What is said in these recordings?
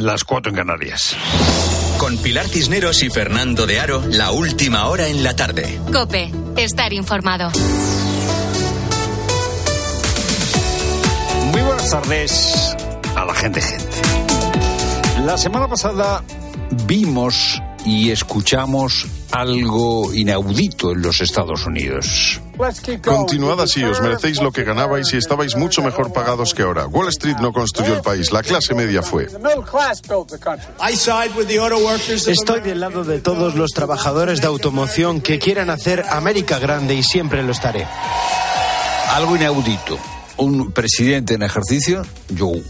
las 4 en Canarias. Con Pilar Cisneros y Fernando de Aro, la última hora en la tarde. COPE, estar informado. Muy buenas tardes a la gente. La semana pasada vimos y escuchamos algo inaudito en los Estados Unidos. Continuad así, os merecéis lo que ganabais y estabais mucho mejor pagados que ahora. Wall Street no construyó el país, la clase media fue. Estoy del lado de todos los trabajadores de automoción que quieran hacer América grande y siempre lo estaré. Algo inaudito. Un presidente en ejercicio, Joe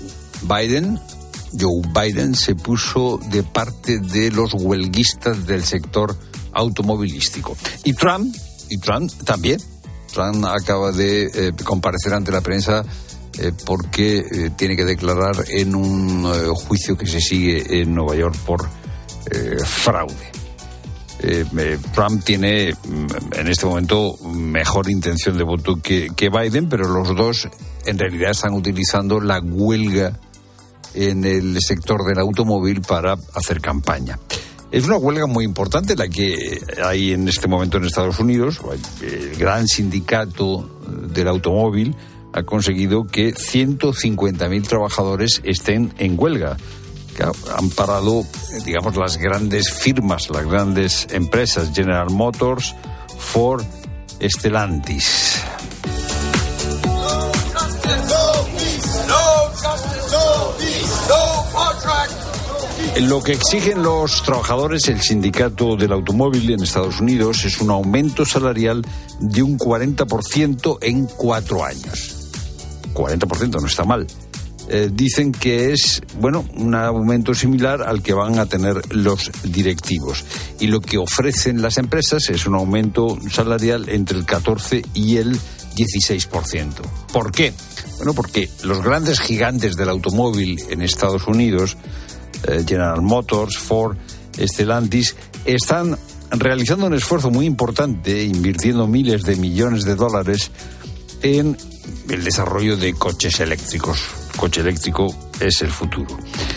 Biden se puso de parte de los huelguistas del sector automovilístico. Y Trump también. Trump acaba de comparecer ante la prensa porque tiene que declarar en un juicio que se sigue en Nueva York por fraude. Trump tiene en este momento mejor intención de voto que Biden, pero los dos en realidad están utilizando la huelga en el sector del automóvil para hacer campaña. Es una huelga muy importante la que hay en este momento en Estados Unidos. El gran sindicato del automóvil ha conseguido que 150.000 trabajadores estén en huelga. Han parado, digamos, las grandes firmas, las grandes empresas, General Motors, Ford, Stellantis. Lo que exigen los trabajadores, el sindicato del automóvil en Estados Unidos, es un aumento salarial de un 40% en 4 años. 40% no está mal. Dicen que es, un aumento similar al que van a tener los directivos. Y lo que ofrecen las empresas es un aumento salarial entre el 14 y el 16%. ¿Por qué? Bueno, porque los grandes gigantes del automóvil en Estados Unidos, General Motors, Ford, Stellantis, están realizando un esfuerzo muy importante, invirtiendo miles de millones de dólares en el desarrollo de coches eléctricos. El coche eléctrico es el futuro.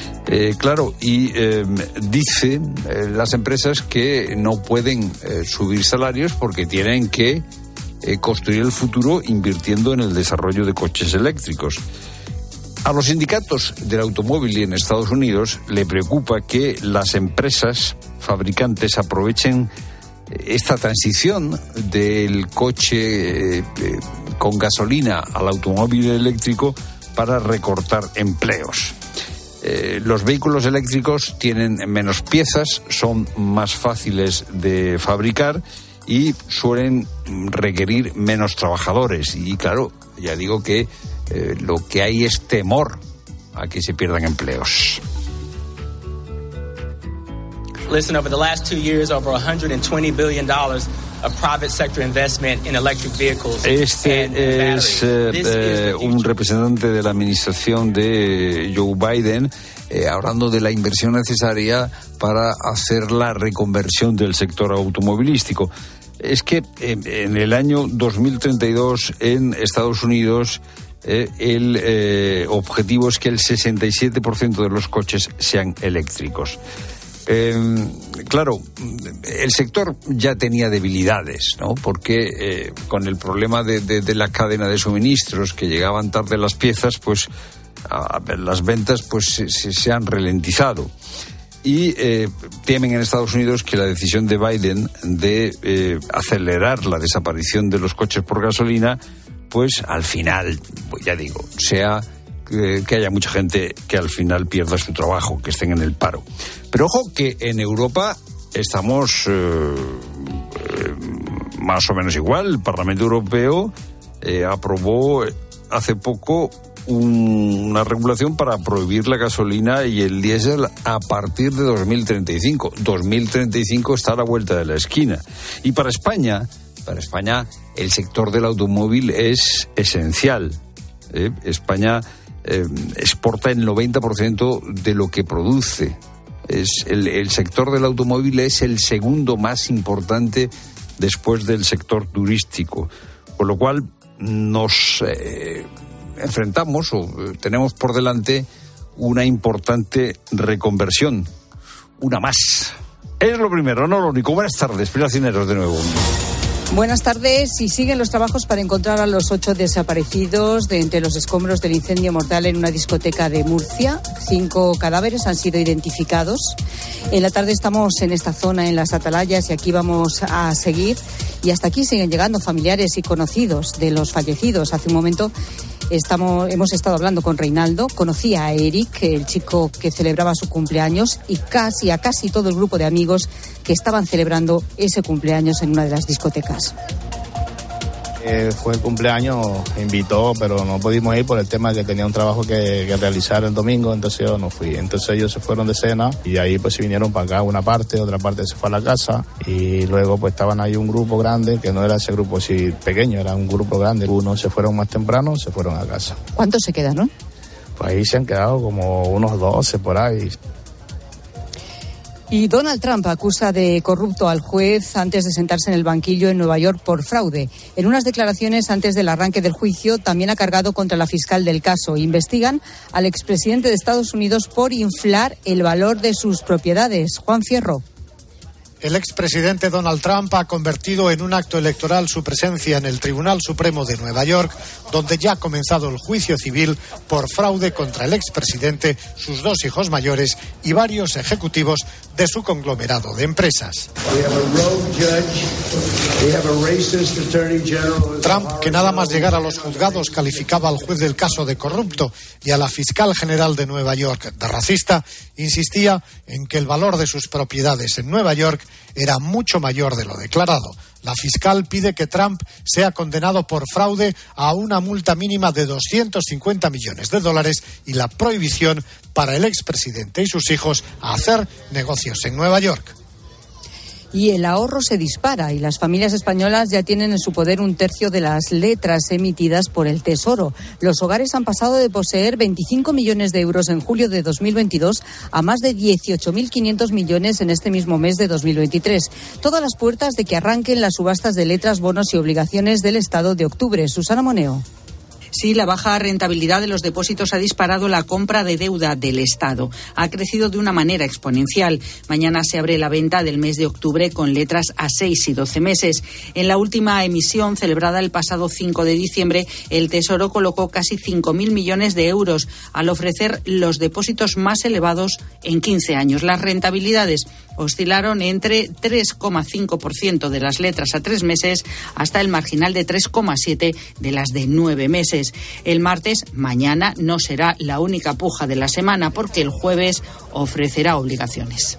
Dicen las empresas que no pueden subir salarios porque tienen que construir el futuro invirtiendo en el desarrollo de coches eléctricos. A los sindicatos del automóvil en Estados Unidos le preocupa que las empresas fabricantes aprovechen esta transición del coche con gasolina al automóvil eléctrico para recortar empleos. Los vehículos eléctricos tienen menos piezas, son más fáciles de fabricar y suelen requerir menos trabajadores. Y claro, ya digo que lo que hay es temor a que se pierdan empleos. Listen, over the last 2 years, over $120 billion of private sector investment in electric vehicles. Este es un representante de la administración de Joe Biden hablando de la inversión necesaria para hacer la reconversión del sector automovilístico. Es que en el año 2032 en Estados Unidos el objetivo es que el 67% de los coches sean eléctricos. Claro, el sector ya tenía debilidades, ¿no? Porque con el problema de la cadena de suministros, que llegaban tarde las piezas, pues las ventas pues se han ralentizado. Y temen en Estados Unidos que la decisión de Biden de acelerar la desaparición de los coches por gasolina, pues al final, pues ya digo, sea que haya mucha gente que al final pierda su trabajo, que estén en el paro. Pero ojo que en Europa estamos más o menos igual. El Parlamento Europeo aprobó hace poco una regulación para prohibir la gasolina y el diésel a partir de 2035. 2035 está a la vuelta de la esquina. Y para España el sector del automóvil es esencial. España exporta el 90% de lo que produce. El sector del automóvil es el segundo más importante después del sector turístico, con lo cual nos enfrentamos o tenemos por delante una importante reconversión. Una más. Es lo primero, no lo único. Buenas tardes, Pilar Cisneros de nuevo. Buenas tardes. Y siguen los trabajos para encontrar a los 8 desaparecidos de entre los escombros del incendio mortal en una discoteca de Murcia. 5 cadáveres han sido identificados. En la tarde estamos en esta zona, en las Atalayas, y aquí vamos a seguir. Y hasta aquí siguen llegando familiares y conocidos de los fallecidos. Hace un momento hemos estado hablando con Reinaldo. Conocía a Eric, el chico que celebraba su cumpleaños, y a casi todo el grupo de amigos que estaban celebrando ese cumpleaños en una de las discotecas. Fue el cumpleaños, invitó, pero no pudimos ir por el tema de que tenía un trabajo que realizar el domingo, entonces yo no fui. Entonces ellos se fueron de cena y ahí pues se vinieron para acá una parte, otra parte se fue a la casa, y luego pues estaban ahí un grupo grande, que no era ese grupo así pequeño, era un grupo grande. Unos se fueron más temprano, se fueron a casa. ¿Cuántos se quedaron? Pues ahí se han quedado como unos 12 por ahí. Y Donald Trump acusa de corrupto al juez antes de sentarse en el banquillo en Nueva York por fraude. En unas declaraciones antes del arranque del juicio, también ha cargado contra la fiscal del caso. Investigan al expresidente de Estados Unidos por inflar el valor de sus propiedades. Juan Fierro. El expresidente Donald Trump ha convertido en un acto electoral su presencia en el Tribunal Supremo de Nueva York, donde ya ha comenzado el juicio civil por fraude contra el expresidente, sus 2 hijos mayores y varios ejecutivos de su conglomerado de empresas. Trump, que nada más llegar a los juzgados calificaba al juez del caso de corrupto y a la fiscal general de Nueva York de racista, insistía en que el valor de sus propiedades en Nueva York era mucho mayor de lo declarado. La fiscal pide que Trump sea condenado por fraude a una multa mínima de $250 millones y la prohibición para el expresidente y sus hijos a hacer negocios en Nueva York. Y el ahorro se dispara y las familias españolas ya tienen en su poder 1/3 de las letras emitidas por el Tesoro. Los hogares han pasado de poseer 25 millones de euros en julio de 2022 a más de 18.500 millones en este mismo mes de 2023. Todas las puertas de que arranquen las subastas de letras, bonos y obligaciones del Estado de octubre. Susana Moneo. Sí, la baja rentabilidad de los depósitos ha disparado la compra de deuda del Estado. Ha crecido de una manera exponencial. Mañana se abre la venta del mes de octubre con letras a 6 y 12 meses. En la última emisión, celebrada el pasado 5 de diciembre, el Tesoro colocó casi 5.000 millones de euros al ofrecer los depósitos más elevados en 15 años. Las rentabilidades oscilaron entre 3,5% de las letras a 3 meses hasta el marginal de 3,7% de las de 9 meses. El martes, mañana, no será la única puja de la semana porque el jueves ofrecerá obligaciones.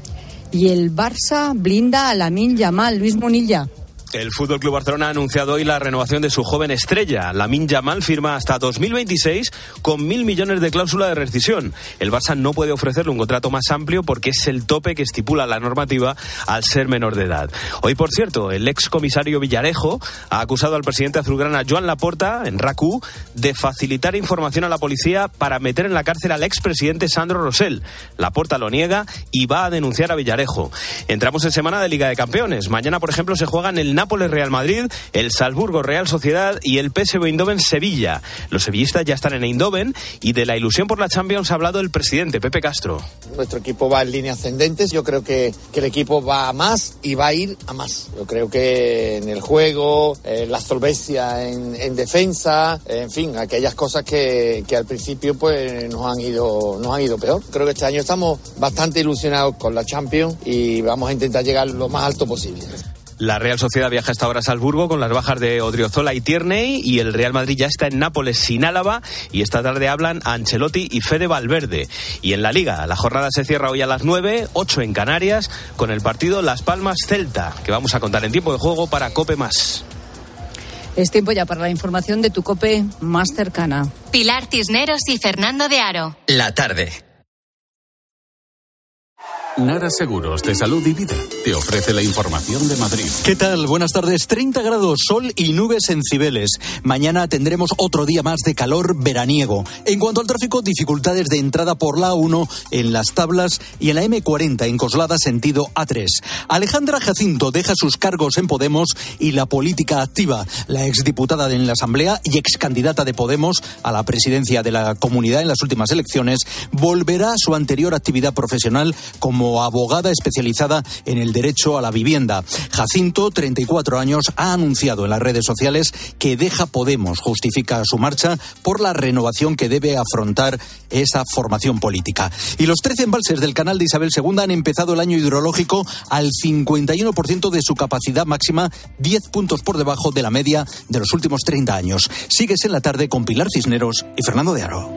Y el Barça blinda a Lamine Yamal. Luis Munilla. El Fútbol Club Barcelona ha anunciado hoy la renovación de su joven estrella. Lamine Yamal firma hasta 2026 con 1.000 millones de cláusula de rescisión. El Barça no puede ofrecerle un contrato más amplio porque es el tope que estipula la normativa al ser menor de edad. Hoy, por cierto, el excomisario Villarejo ha acusado al presidente azulgrana Joan Laporta, en RAC1, de facilitar información a la policía para meter en la cárcel al expresidente Sandro Rosell. Laporta lo niega y va a denunciar a Villarejo. Entramos en semana de Liga de Campeones. Mañana, por ejemplo, se juegan el Nápoles-Real Madrid, el Salzburgo-Real Sociedad y el PSV Eindhoven-Sevilla. Los sevillistas ya están en Eindhoven y de la ilusión por la Champions ha hablado el presidente Pepe Castro. Nuestro equipo va en línea ascendente. Yo creo que el equipo va a más y va a ir a más. Yo creo que en el juego, la solvencia en defensa, en fin, aquellas cosas que al principio pues nos han ido peor. Creo que este año estamos bastante ilusionados con la Champions y vamos a intentar llegar lo más alto posible. La Real Sociedad viaja hasta ahora a Salzburgo con las bajas de Odriozola y Tierney, y el Real Madrid ya está en Nápoles sin Álava, y esta tarde hablan Ancelotti y Fede Valverde. Y en la Liga, la jornada se cierra hoy a las 9, 8 en Canarias, con el partido Las Palmas-Celta, que vamos a contar en tiempo de juego para COPE+. Es tiempo ya para la información de tu COPE más cercana. Pilar Cisneros y Fernando de Aro. La tarde. Nara Seguros de Salud y Vida te ofrece la información de Madrid. ¿Qué tal? Buenas tardes. 30 grados, sol y nubes en Cibeles. Mañana tendremos otro día más de calor veraniego. En cuanto al tráfico, dificultades de entrada por la A1 en Las Tablas y en la M40 en Coslada sentido A3. Alejandra Jacinto deja sus cargos en Podemos y la política activa. La exdiputada en la Asamblea y excandidata de Podemos a la presidencia de la comunidad en las últimas elecciones volverá a su anterior actividad profesional como abogada especializada en el derecho a la vivienda. Jacinto, 34 años, ha anunciado en las redes sociales que deja Podemos. Justifica su marcha por la renovación que debe afrontar esa formación política. Y los 13 embalses del canal de Isabel II han empezado el año hidrológico al 51% de su capacidad máxima, 10 puntos por debajo de la media de los últimos 30 años. Sigues en la tarde con Pilar Cisneros y Fernando de Aro.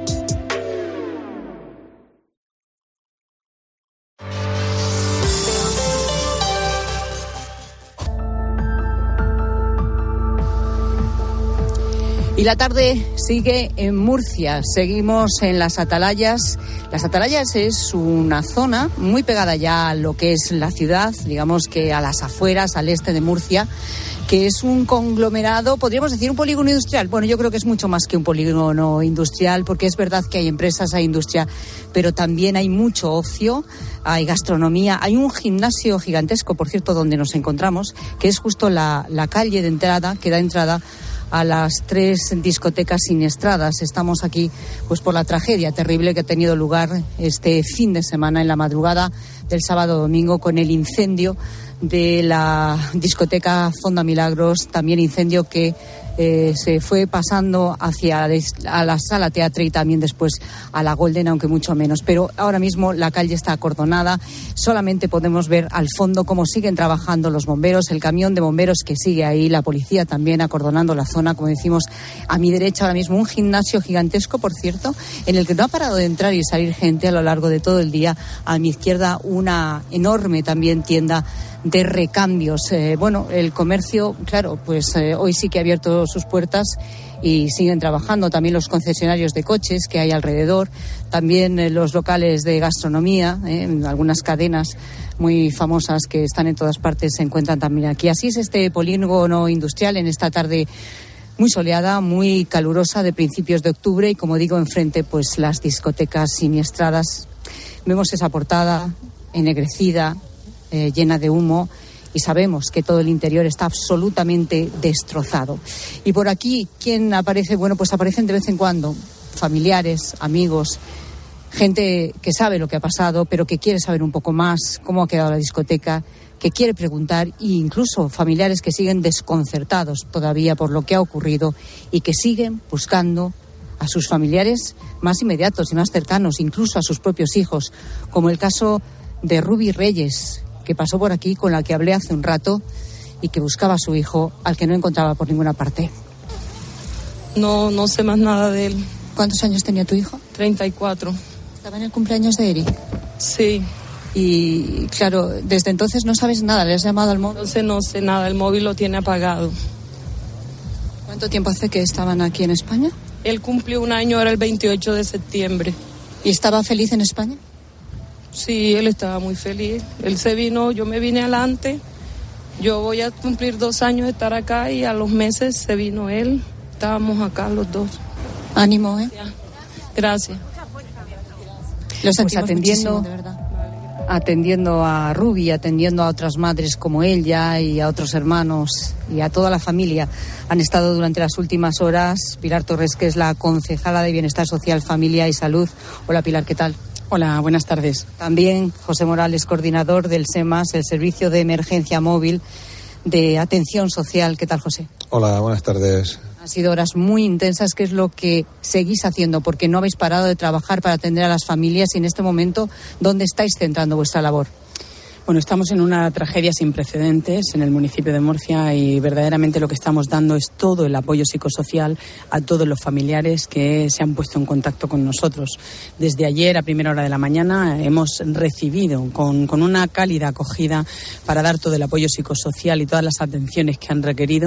Y la tarde sigue en Murcia. Seguimos en Las Atalayas. Las Atalayas es una zona muy pegada ya a lo que es la ciudad, digamos que a las afueras, al este de Murcia, que es un conglomerado, podríamos decir un polígono industrial. Bueno, yo creo que es mucho más que un polígono industrial, porque es verdad que hay empresas, hay industria, pero también hay mucho ocio, hay gastronomía, hay un gimnasio gigantesco, por cierto, donde nos encontramos, que es justo la calle de entrada, que da entrada a las 3 discotecas siniestradas. Estamos aquí pues por la tragedia terrible que ha tenido lugar este fin de semana, en la madrugada del sábado domingo, con el incendio de la discoteca Fonda Milagros, también incendio que se fue pasando hacia a la Sala Teatre y también después a la Golden, aunque mucho menos. Pero ahora mismo la calle está acordonada, solamente podemos ver al fondo cómo siguen trabajando los bomberos, el camión de bomberos que sigue ahí, la policía también acordonando la zona, como decimos. A mi derecha ahora mismo un gimnasio gigantesco, por cierto, en el que no ha parado de entrar y salir gente a lo largo de todo el día. A mi izquierda una enorme también tienda de recambios. Bueno, el comercio, claro, pues hoy sí que ha abierto sus puertas y siguen trabajando. También los concesionarios de coches que hay alrededor, también los locales de gastronomía, algunas cadenas muy famosas que están en todas partes se encuentran también aquí. Así es este polígono industrial en esta tarde muy soleada, muy calurosa de principios de octubre, y como digo, enfrente pues las discotecas siniestradas. Vemos esa portada ennegrecida, llena de humo, y sabemos que todo el interior está absolutamente destrozado. Y por aquí, ¿quién aparece? Bueno, pues aparecen de vez en cuando familiares, amigos, gente que sabe lo que ha pasado, pero que quiere saber un poco más cómo ha quedado la discoteca, que quiere preguntar, e incluso familiares que siguen desconcertados todavía por lo que ha ocurrido y que siguen buscando a sus familiares más inmediatos y más cercanos, incluso a sus propios hijos, como el caso de Ruby Reyes, que pasó por aquí, con la que hablé hace un rato, y que buscaba a su hijo, al que no encontraba por ninguna parte. No sé más nada de él. ¿Cuántos años tenía tu hijo? 34. ¿Estaba en el cumpleaños de Eri? Sí. Y claro, desde entonces no sabes nada, ¿le has llamado al móvil? Entonces no sé nada, el móvil lo tiene apagado. ¿Cuánto tiempo hace que estaban aquí en España? Él cumplió un año, era el 28 de septiembre. ¿Y estaba feliz en España? Sí, él estaba muy feliz. Él se vino, yo me vine adelante. Yo voy a cumplir 2 años de estar acá y a los meses se vino él. Estábamos acá los dos. Ánimo, ¿eh? Gracias. Lo sentimos atendiendo, de verdad. Atendiendo a Ruby, atendiendo a otras madres como ella y a otros hermanos y a toda la familia. Han estado durante las últimas horas Pilar Torres, que es la concejala de Bienestar Social, Familia y Salud. Hola Pilar, ¿qué tal? Hola, buenas tardes. También José Morales, coordinador del SEMAS, el Servicio de Emergencia Móvil de Atención Social. ¿Qué tal, José? Hola, buenas tardes. Han sido horas muy intensas. ¿Qué es lo que seguís haciendo? Porque no habéis parado de trabajar para atender a las familias, y en este momento, ¿dónde estáis centrando vuestra labor? Bueno, estamos en una tragedia sin precedentes en el municipio de Murcia, y verdaderamente lo que estamos dando es todo el apoyo psicosocial a todos los familiares que se han puesto en contacto con nosotros. Desde ayer a primera hora de la mañana hemos recibido con una cálida acogida para dar todo el apoyo psicosocial y todas las atenciones que han requerido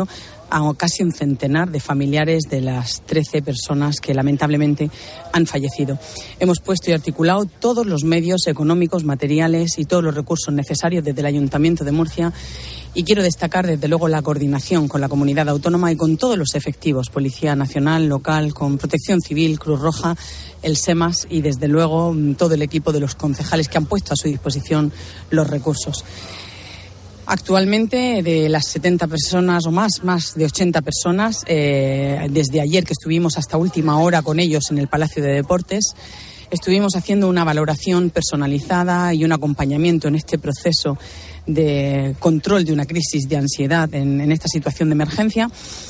a casi un centenar de familiares de las 13 personas que lamentablemente han fallecido. Hemos puesto y articulado todos los medios económicos, materiales y todos los recursos necesarios desde el Ayuntamiento de Murcia, y quiero destacar desde luego la coordinación con la comunidad autónoma y con todos los efectivos, Policía Nacional, local, con Protección Civil, Cruz Roja, el SEMAS y desde luego todo el equipo de los concejales que han puesto a su disposición los recursos. Actualmente, de las 70 personas o más de 80 personas, desde ayer que estuvimos hasta última hora con ellos en el Palacio de Deportes, estuvimos haciendo una valoración personalizada y un acompañamiento en este proceso de control de una crisis de ansiedad en esta situación de emergencia.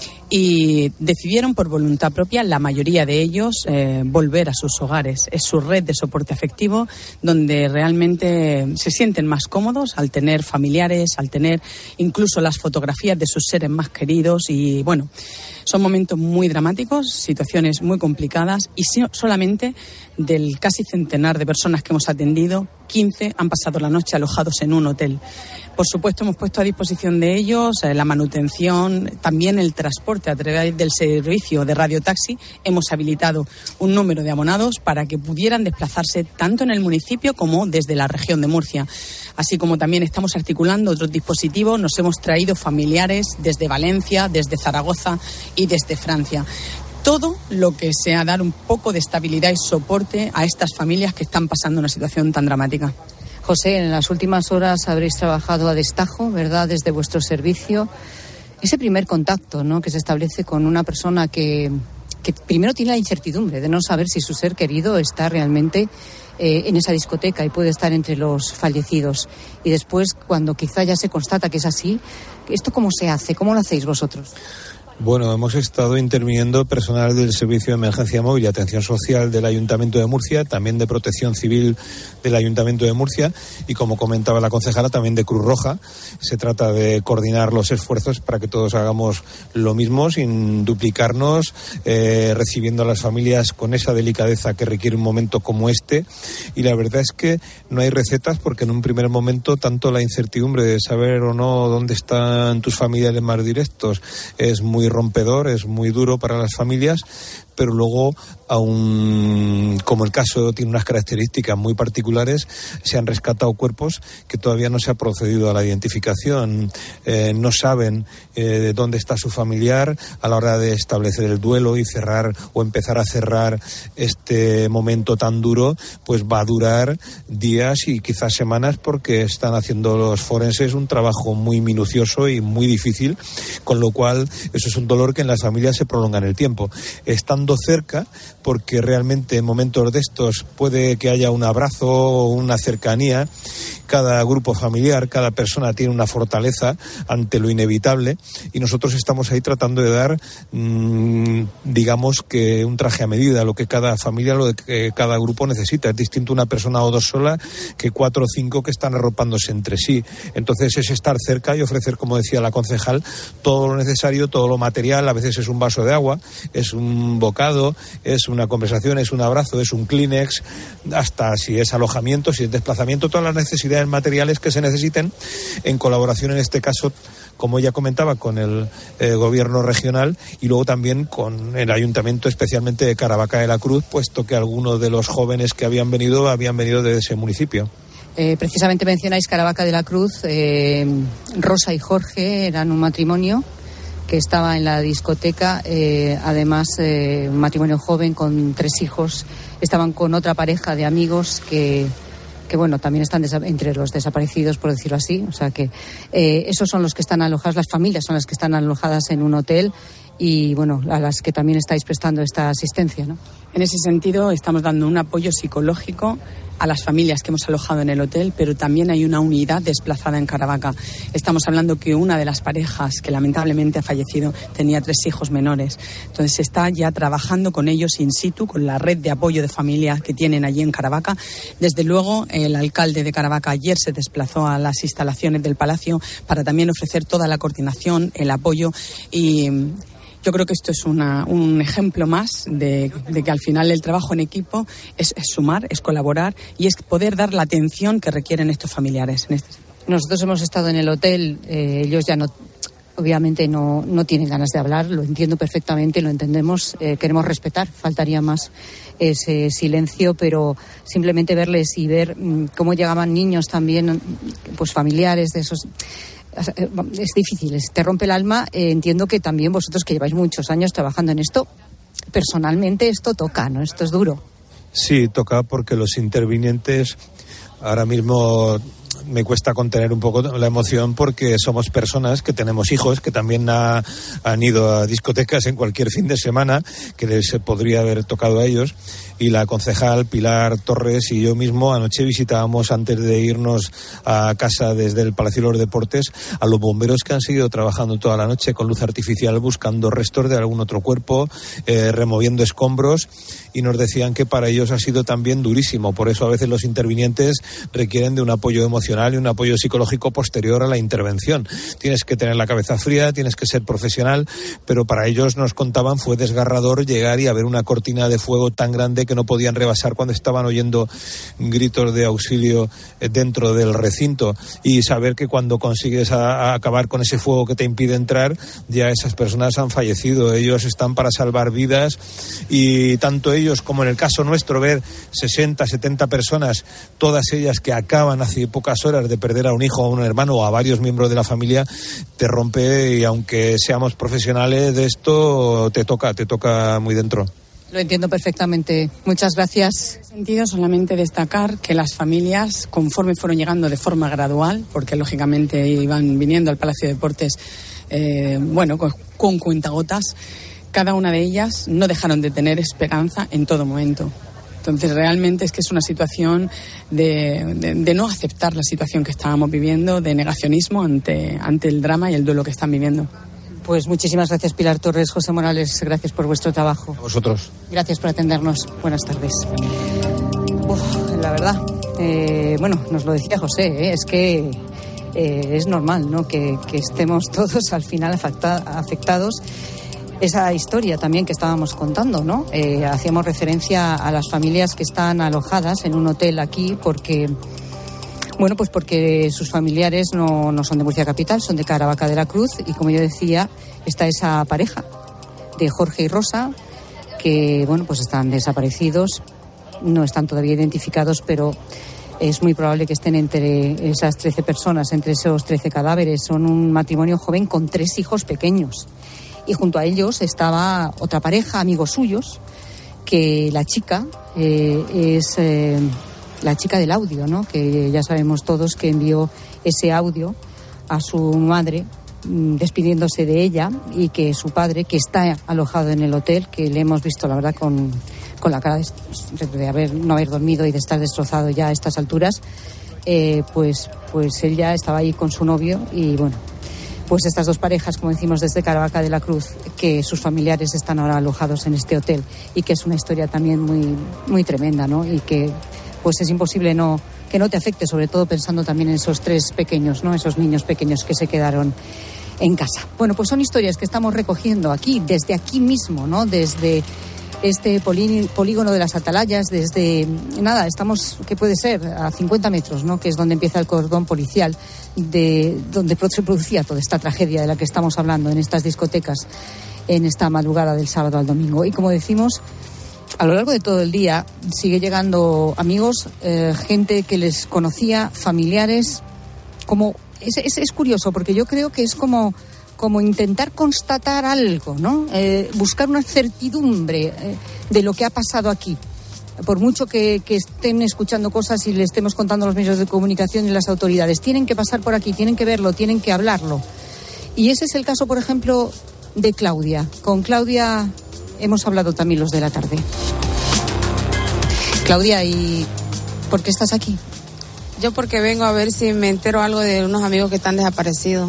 Y decidieron por voluntad propia, la mayoría de ellos, volver a sus hogares. Es su red de soporte afectivo donde realmente se sienten más cómodos al tener familiares, al tener incluso las fotografías de sus seres más queridos. Y bueno, son momentos muy dramáticos, situaciones muy complicadas, y solamente del casi centenar de personas que hemos atendido, 15 han pasado la noche alojados en un hotel. Por supuesto, hemos puesto a disposición de ellos la manutención, también el transporte a través del servicio de radiotaxi. Hemos habilitado un número de abonados para que pudieran desplazarse tanto en el municipio como desde la región de Murcia. Así como también estamos articulando otros dispositivos. Nos hemos traído familiares desde Valencia, desde Zaragoza y desde Francia. Todo lo que sea dar un poco de estabilidad y soporte a estas familias que están pasando una situación tan dramática. José, en las últimas horas habréis trabajado a destajo, ¿verdad?, desde vuestro servicio. Ese primer contacto, ¿no?, que se establece con una persona que primero tiene la incertidumbre de no saber si su ser querido está realmente en esa discoteca y puede estar entre los fallecidos. Y después, cuando quizá ya se constata que es así, ¿esto cómo se hace? ¿Cómo lo hacéis vosotros? Bueno, hemos estado interviniendo personal del Servicio de Emergencia Móvil y Atención Social del Ayuntamiento de Murcia, también de Protección Civil del Ayuntamiento de Murcia y, como comentaba la concejala, también de Cruz Roja. Se trata de coordinar los esfuerzos para que todos hagamos lo mismo, sin duplicarnos, recibiendo a las familias con esa delicadeza que requiere un momento como este. Y la verdad es que no hay recetas, porque en un primer momento tanto la incertidumbre de saber o no dónde están tus familiares más directos es muy rompedor, es muy duro para las familias, pero luego, aún como el caso tiene unas características muy particulares, se han rescatado cuerpos que todavía no se ha procedido a la identificación, no saben dónde está su familiar a la hora de establecer el duelo y cerrar o empezar a cerrar este momento tan duro, pues va a durar días y quizás semanas, porque están haciendo los forenses un trabajo muy minucioso y muy difícil, con lo cual eso es un dolor que en las familias se prolonga en el tiempo. Estando cerca, porque realmente en momentos de estos puede que haya un abrazo o una cercanía. Cada grupo familiar, cada persona tiene una fortaleza ante lo inevitable, y nosotros estamos ahí tratando de dar, digamos que un traje a medida, lo que cada familia, lo que cada grupo necesita. Es distinto una persona o dos sola que 4 o 5 que están arropándose entre sí. Entonces es estar cerca y ofrecer, como decía la concejal, todo lo necesario, todo lo material. A veces es un vaso de agua, es un bocado, es una conversación, es un abrazo, es un Kleenex, hasta si es alojamiento, si es desplazamiento, todas las necesidades materiales que se necesiten, en colaboración, en este caso, como ya comentaba, con el gobierno regional y luego también con el ayuntamiento, especialmente de Caravaca de la Cruz, puesto que algunos de los jóvenes que habían venido de ese municipio. Precisamente mencionáis Caravaca de la Cruz. Rosa y Jorge eran un matrimonio que estaba en la discoteca, además un matrimonio joven con 3 hijos. Estaban con otra pareja de amigos que bueno, también están entre los desaparecidos, por decirlo así. O sea que esos son los que están alojados, las familias son las que están alojadas en un hotel, y bueno, a las que también estáis prestando esta asistencia, ¿no? En ese sentido, estamos dando un apoyo psicológico a las familias que hemos alojado en el hotel, pero también hay una unidad desplazada en Caravaca. Estamos hablando que una de las parejas que lamentablemente ha fallecido tenía 3 hijos menores. Entonces se está ya trabajando con ellos in situ, con la red de apoyo de familias que tienen allí en Caravaca. Desde luego, el alcalde de Caravaca ayer se desplazó a las instalaciones del Palacio para también ofrecer toda la coordinación, el apoyo, y yo creo que esto es un ejemplo más de que al final el trabajo en equipo es sumar, es colaborar y es poder dar la atención que requieren estos familiares. Nosotros hemos estado en el hotel, ellos ya no... obviamente no tienen ganas de hablar, lo entiendo perfectamente, lo entendemos, queremos respetar, faltaría más ese silencio, pero simplemente verles y ver cómo llegaban niños también, pues familiares de esos. Es difícil, te rompe el alma. Entiendo que también vosotros, que lleváis muchos años trabajando en esto, personalmente esto toca, ¿no? Esto es duro. Sí, toca, porque los intervinientes ahora mismo me cuesta contener un poco la emoción, porque somos personas que tenemos hijos que también han ido a discotecas en cualquier fin de semana que les podría haber tocado a ellos. Y la concejal Pilar Torres y yo mismo anoche visitábamos, antes de irnos a casa desde el Palacio de los Deportes, a los bomberos que han seguido trabajando toda la noche con luz artificial buscando restos de algún otro cuerpo, removiendo escombros, y nos decían que para ellos ha sido también durísimo. Por eso a veces los intervinientes requieren de un apoyo emocional y un apoyo psicológico posterior a la intervención. Tienes que tener la cabeza fría, tienes que ser profesional, pero para ellos, nos contaban, fue desgarrador llegar y haber una cortina de fuego tan grande que no podían rebasar cuando estaban oyendo gritos de auxilio dentro del recinto, y saber que cuando consigues acabar con ese fuego que te impide entrar, ya esas personas han fallecido. Ellos están para salvar vidas, y tanto ellos como en el caso nuestro, ver 60, 70 personas, todas ellas que acaban hace pocas horas de perder a un hijo, a un hermano o a varios miembros de la familia, te rompe, y aunque seamos profesionales de esto, te toca muy dentro. Lo entiendo perfectamente. Muchas gracias. En ese sentido, solamente destacar que las familias, conforme fueron llegando de forma gradual, porque lógicamente iban viniendo al Palacio de Deportes, con cuentagotas, cada una de ellas no dejaron de tener esperanza en todo momento. Entonces, realmente es que es una situación de no aceptar la situación que estábamos viviendo, de negacionismo ante el drama y el duelo que están viviendo. Pues muchísimas gracias, Pilar Torres. José Morales, gracias por vuestro trabajo. A vosotros. Gracias por atendernos. Buenas tardes. La verdad, nos lo decía José, es que es normal, ¿no?, que estemos todos al final afectados. Esa historia también que estábamos contando, ¿no? Hacíamos referencia a las familias que están alojadas en un hotel aquí porque sus familiares no son de Murcia Capital, son de Caravaca de la Cruz, y como yo decía, está esa pareja de Jorge y Rosa que, están desaparecidos, no están todavía identificados, pero es muy probable que estén entre esas 13 personas, entre esos 13 cadáveres. Son un matrimonio joven con 3 hijos pequeños, y junto a ellos estaba otra pareja, amigos suyos, que la chica es la chica del audio, ¿no?, que ya sabemos todos que envió ese audio a su madre despidiéndose de ella, y que su padre, que está alojado en el hotel, que le hemos visto la verdad con la cara de no haber dormido y de estar destrozado ya a estas alturas, pues él ya estaba ahí con su novio, y pues estas dos parejas, como decimos, desde Caravaca de la Cruz, que sus familiares están ahora alojados en este hotel, y que es una historia también muy, muy tremenda, ¿no?, y que pues es imposible que no te afecte, sobre todo pensando también en esos 3 pequeños, ¿no?, esos niños pequeños que se quedaron en casa. Pues son historias que estamos recogiendo aquí, desde aquí mismo, ¿no?, desde este polígono de las Atalayas, estamos, ¿qué puede ser?, a 50 metros, ¿no?, que es donde empieza el cordón policial, de donde se producía toda esta tragedia de la que estamos hablando en estas discotecas en esta madrugada del sábado al domingo. Y como decimos, a lo largo de todo el día sigue llegando amigos, gente que les conocía, familiares. Es curioso, porque yo creo que es como intentar constatar algo, ¿no? Buscar una certidumbre de lo que ha pasado aquí. Por mucho que estén escuchando cosas y le estemos contando a los medios de comunicación y las autoridades, tienen que pasar por aquí, tienen que verlo, tienen que hablarlo. Y ese es el caso, por ejemplo, de Claudia. Con Claudia hemos hablado también los de la tarde. Claudia, ¿y por qué estás aquí? Yo porque vengo a ver si me entero algo de unos amigos que están desaparecidos.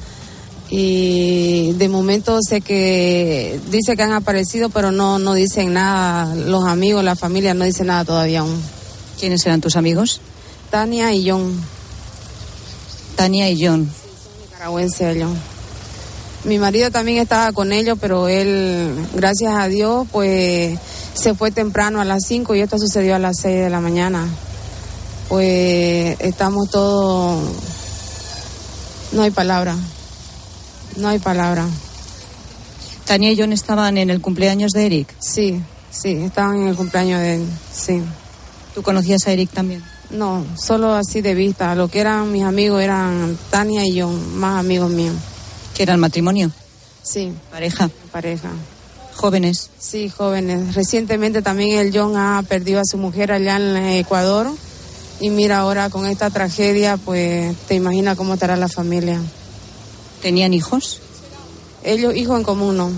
Y de momento sé que dice que han aparecido, pero no dicen nada. Los amigos, la familia no dicen nada todavía aún. ¿Quiénes eran tus amigos? Tania y John. Tania y John. Sí, son nicaragüenses ellos. Mi marido también estaba con ellos, pero él, gracias a Dios, pues se fue temprano a las 5 y esto sucedió a las 6 de la mañana. Pues estamos todos, no hay palabra. No hay palabra. ¿Tania y John estaban en el cumpleaños de Eric? Sí, estaban en el cumpleaños de él, sí. ¿Tú conocías a Eric también? No, solo así de vista. Lo que eran mis amigos eran Tania y John, más amigos míos. ¿Que eran matrimonio? Sí. ¿Pareja? Pareja. ¿Jóvenes? Sí, jóvenes. Recientemente también el John ha perdido a su mujer allá en Ecuador. Y mira, ahora con esta tragedia, pues te imaginas cómo estará la familia. ¿Tenían hijos? Ellos, hijos en común, no.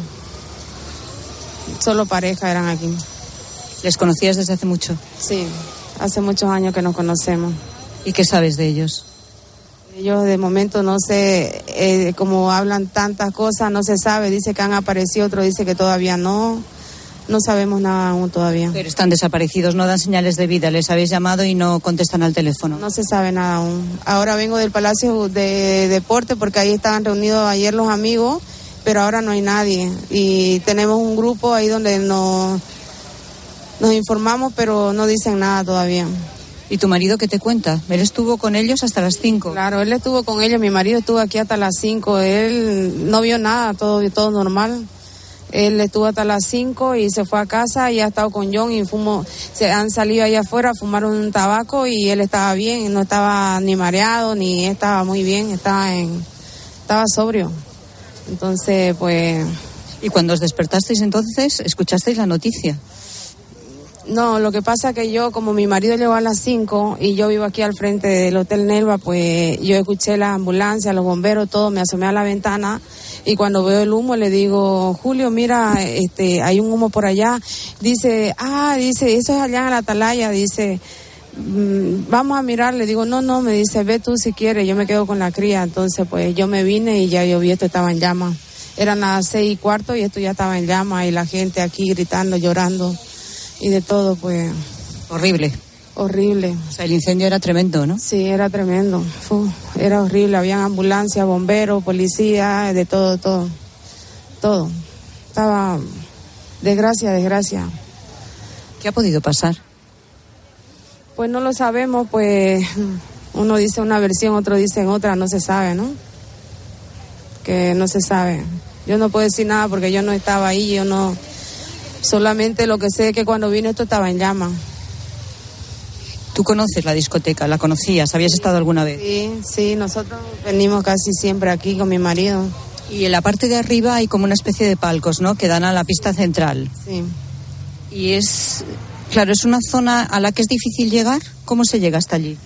Solo pareja eran aquí. ¿Les conocías desde hace mucho? Sí, hace muchos años que nos conocemos. ¿Y qué sabes de ellos? Ellos de momento no sé, como hablan tantas cosas, no se sabe. Dice que han aparecido, otro dice que todavía no. No sabemos nada aún todavía. Pero están desaparecidos, no dan señales de vida. Les habéis llamado y no contestan al teléfono. No se sabe nada aún. Ahora vengo del Palacio de Deporte porque ahí estaban reunidos ayer los amigos, pero ahora no hay nadie. Y tenemos un grupo ahí donde nos informamos, pero no dicen nada todavía. ¿Y tu marido qué te cuenta? Él estuvo con ellos hasta las 5. Claro, él estuvo con ellos, mi marido estuvo aquí hasta las 5. Él no vio nada, todo normal. Él estuvo hasta las 5 y se fue a casa y ha estado con John y se han salido allá afuera, fumaron un tabaco y él estaba bien, no estaba ni mareado, ni estaba muy bien, estaba sobrio. Entonces, pues... ¿Y cuando os despertasteis entonces, escuchasteis la noticia? No, lo que pasa es que yo, como mi marido llegó a las 5 y yo vivo aquí al frente del Hotel Nelva, pues yo escuché la ambulancia, los bomberos, todo, me asomé a la ventana y cuando veo el humo le digo, Julio, mira, hay un humo por allá. Dice, eso es allá en la atalaya, dice, vamos a mirar. Le digo, no, me dice, ve tú si quieres, yo me quedo con la cría. Entonces, pues yo me vine y ya yo vi esto estaba en llamas. Eran las 6:15 y esto ya estaba en llamas y la gente aquí gritando, llorando. Y de todo, pues... Horrible. Horrible. O sea, el incendio era tremendo, ¿no? Sí, era tremendo. Era horrible. Habían ambulancias, bomberos, policía, de todo. Todo. Estaba... Desgracia. ¿Qué ha podido pasar? Pues no lo sabemos, pues... Uno dice una versión, otro dice otra, no se sabe, ¿no? Que no se sabe. Yo no puedo decir nada porque yo no estaba ahí, yo no... Solamente lo que sé es que cuando vine esto estaba en llamas. ¿Tú conoces la discoteca? ¿La conocías? ¿Habías estado alguna vez? Sí, nosotros venimos casi siempre aquí con mi marido. Y en la parte de arriba hay como una especie de palcos, ¿no? Que dan a la pista central. Sí. Y es una zona a la que es difícil llegar. ¿Cómo se llega hasta allí?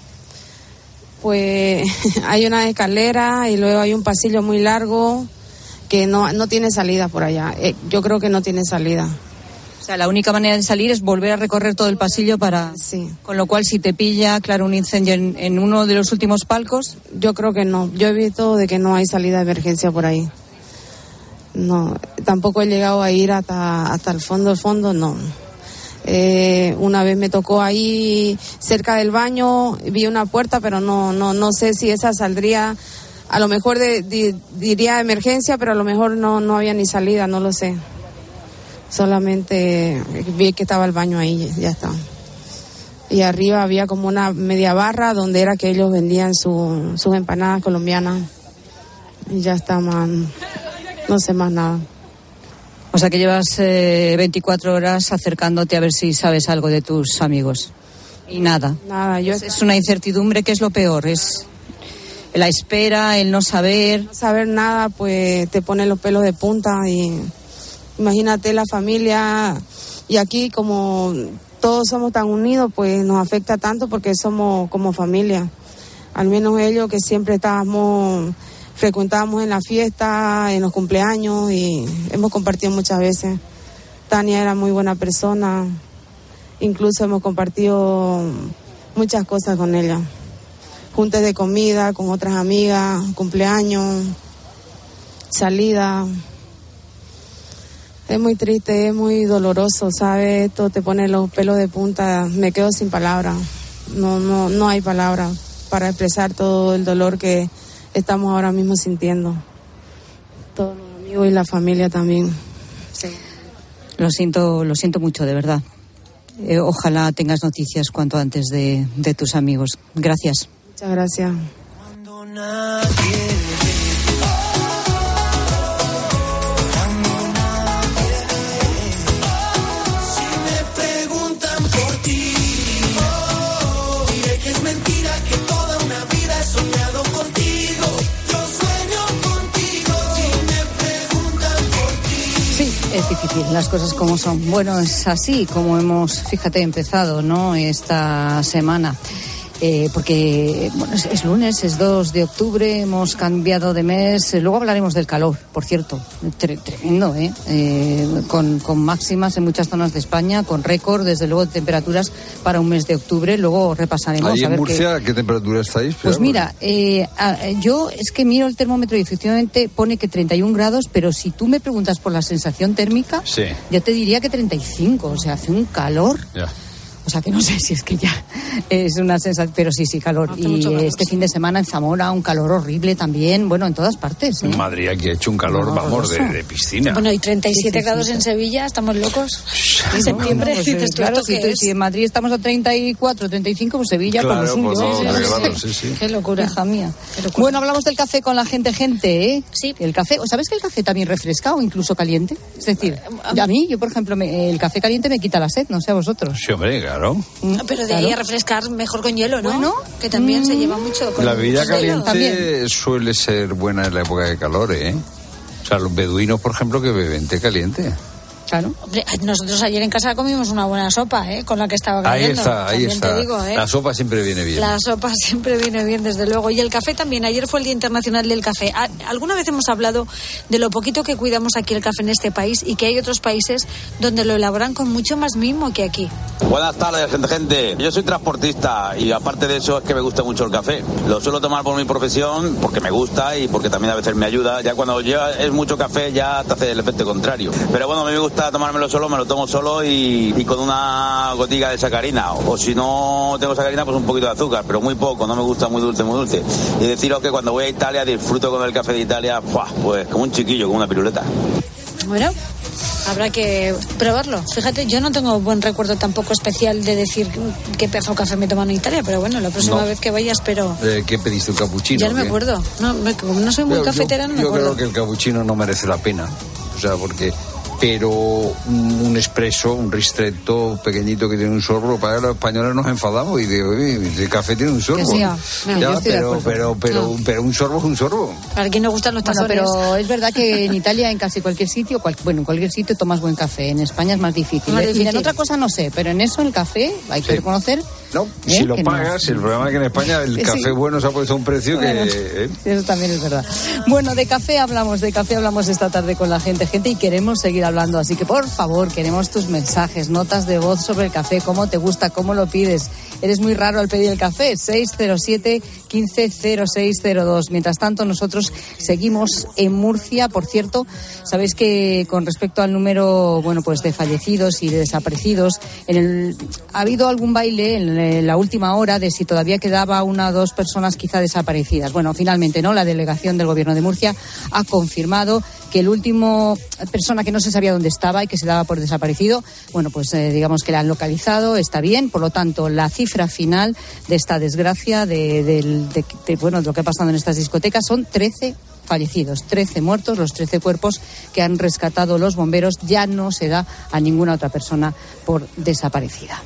Pues hay una escalera y luego hay un pasillo muy largo que no tiene salida por allá. Yo creo que no tiene salida. O sea, la única manera de salir es volver a recorrer todo el pasillo para... Sí. Con lo cual, si te pilla, un incendio en uno de los últimos palcos... Yo creo que no. Yo he visto de que no hay salida de emergencia por ahí. No, tampoco he llegado a ir hasta el fondo, no. Una vez me tocó ahí cerca del baño, vi una puerta, pero no sé si esa saldría... A lo mejor diría emergencia, pero a lo mejor no había ni salida, no lo sé. Solamente vi que estaba el baño ahí, ya está. Y arriba había como una media barra donde era que ellos vendían sus empanadas colombianas. Y ya está, no sé más nada. O sea que llevas 24 horas acercándote a ver si sabes algo de tus amigos. Y nada. Nada, es una incertidumbre que es lo peor, es... La espera, el no saber. No saber nada, pues te pone los pelos de punta y imagínate la familia. Y aquí como todos somos tan unidos, pues nos afecta tanto porque somos como familia. Al menos ellos que siempre frecuentábamos en la fiesta, en los cumpleaños y hemos compartido muchas veces. Tania era muy buena persona, incluso hemos compartido muchas cosas con ella. Juntas de comida con otras amigas, cumpleaños, salida. Es muy triste, es muy doloroso, ¿sabes? Esto te pone los pelos de punta, me quedo sin palabras. No hay palabras para expresar todo el dolor que estamos ahora mismo sintiendo. Todos los amigos y la familia también. Sí. Lo siento mucho, de verdad. Ojalá tengas noticias cuanto antes de tus amigos. Gracias. Muchas gracias. es difícil, las cosas como son. Bueno, es así como hemos, fíjate, empezado, ¿no?, esta semana. Porque bueno, es lunes, es 2 de octubre, hemos cambiado de mes. Luego hablaremos del calor, por cierto, tremendo, con máximas en muchas zonas de España, con récord, desde luego, de temperaturas para un mes de octubre. Luego repasaremos. ¿Ahí a ver en Murcia qué temperatura estáis? Pues mira, yo es que miro el termómetro y efectivamente pone que 31 grados, pero si tú me preguntas por la sensación térmica, sí, yo te diría que 35, o sea, hace un calor. Ya. O sea, que no sé si es que ya es una sensación, pero sí, calor. Y este fin de semana en Zamora, un calor horrible también, bueno, en todas partes. En Madrid aquí ha hecho un calor, vamos, de piscina. Bueno, y 37 grados en Sevilla, ¿estamos locos? En septiembre, pues, dices tú, claro, ¿esto si en Madrid estamos a 34, 35, pues Sevilla claro, con lo suyo. Claro, sí. Qué locura. Hija mía. Bueno, hablamos del café con la gente, ¿eh? Sí. El café, ¿sabes que el café también refresca o incluso caliente? Es decir, a mí, yo por ejemplo, el café caliente me quita la sed, no sé a vosotros. Sí, hombre, claro. Pero de ahí a refrescar mejor con hielo, ¿no? Bueno, que también se lleva mucho con la bebida caliente también suele ser buena en la época de calor, ¿eh? O sea, los beduinos, por ejemplo, que beben té caliente. Claro. Hombre, nosotros ayer en casa comimos una buena sopa, con la que estaba cayendo. Ahí está. Te digo, La sopa siempre viene bien. La sopa siempre viene bien, desde luego. Y el café también. Ayer fue el Día Internacional del Café. Alguna vez hemos hablado de lo poquito que cuidamos aquí el café en este país y que hay otros países donde lo elaboran con mucho más mimo que aquí. Buenas tardes, gente. Yo soy transportista y aparte de eso es que me gusta mucho el café. Lo suelo tomar por mi profesión, porque me gusta y porque también a veces me ayuda. Ya cuando es mucho café ya te hace el efecto contrario. Pero bueno, a mí me gusta tomármelo solo, me lo tomo solo y con una gotica de sacarina. O si no tengo sacarina, pues un poquito de azúcar, pero muy poco, no me gusta muy dulce. Y deciros que cuando voy a Italia disfruto con el café de Italia, pues como un chiquillo, como una piruleta. Bueno, habrá que probarlo. Fíjate, yo no tengo buen recuerdo tampoco especial de decir qué pedazo de café me toman en Italia, pero bueno, la próxima vez que vaya espero. ¿Qué pediste, un cappuccino? Ya no me acuerdo. Como no soy muy cafetera, no me acuerdo. Yo creo que el cappuccino no merece la pena. O sea, pero un expreso, un ristretto pequeñito que tiene un sorbo, para los españoles nos enfadamos y el café tiene un sorbo. Pero un sorbo es un sorbo. Para quien no gustan los tazones. Pero es verdad que en Italia, en casi cualquier sitio, en cualquier sitio tomas buen café. En España es más difícil. Y en otra cosa no sé, pero en eso el café hay que reconocer. No, si lo pagas, el problema es que en España el café bueno se ha puesto a un precio que... Eso también es verdad. Bueno, de café hablamos esta tarde con la gente y queremos seguir hablando, así que por favor, queremos tus mensajes, notas de voz sobre el café, cómo te gusta, cómo lo pides. Eres muy raro al pedir el café, 607-150602. Mientras tanto, nosotros seguimos en Murcia. Por cierto, sabéis que con respecto al número, de fallecidos y de desaparecidos, ha habido algún baile en la última hora de si todavía quedaba 1 o 2 personas quizá desaparecidas. Bueno, finalmente no, la delegación del Gobierno de Murcia ha confirmado que el último persona que no se sabía dónde estaba y que se daba por desaparecido, digamos que la han localizado, está bien. Por lo tanto, la cifra final de esta desgracia, de lo que ha pasado en estas discotecas, son 13 fallecidos, 13 muertos, los 13 cuerpos que han rescatado los bomberos. Ya no se da a ninguna otra persona por desaparecida.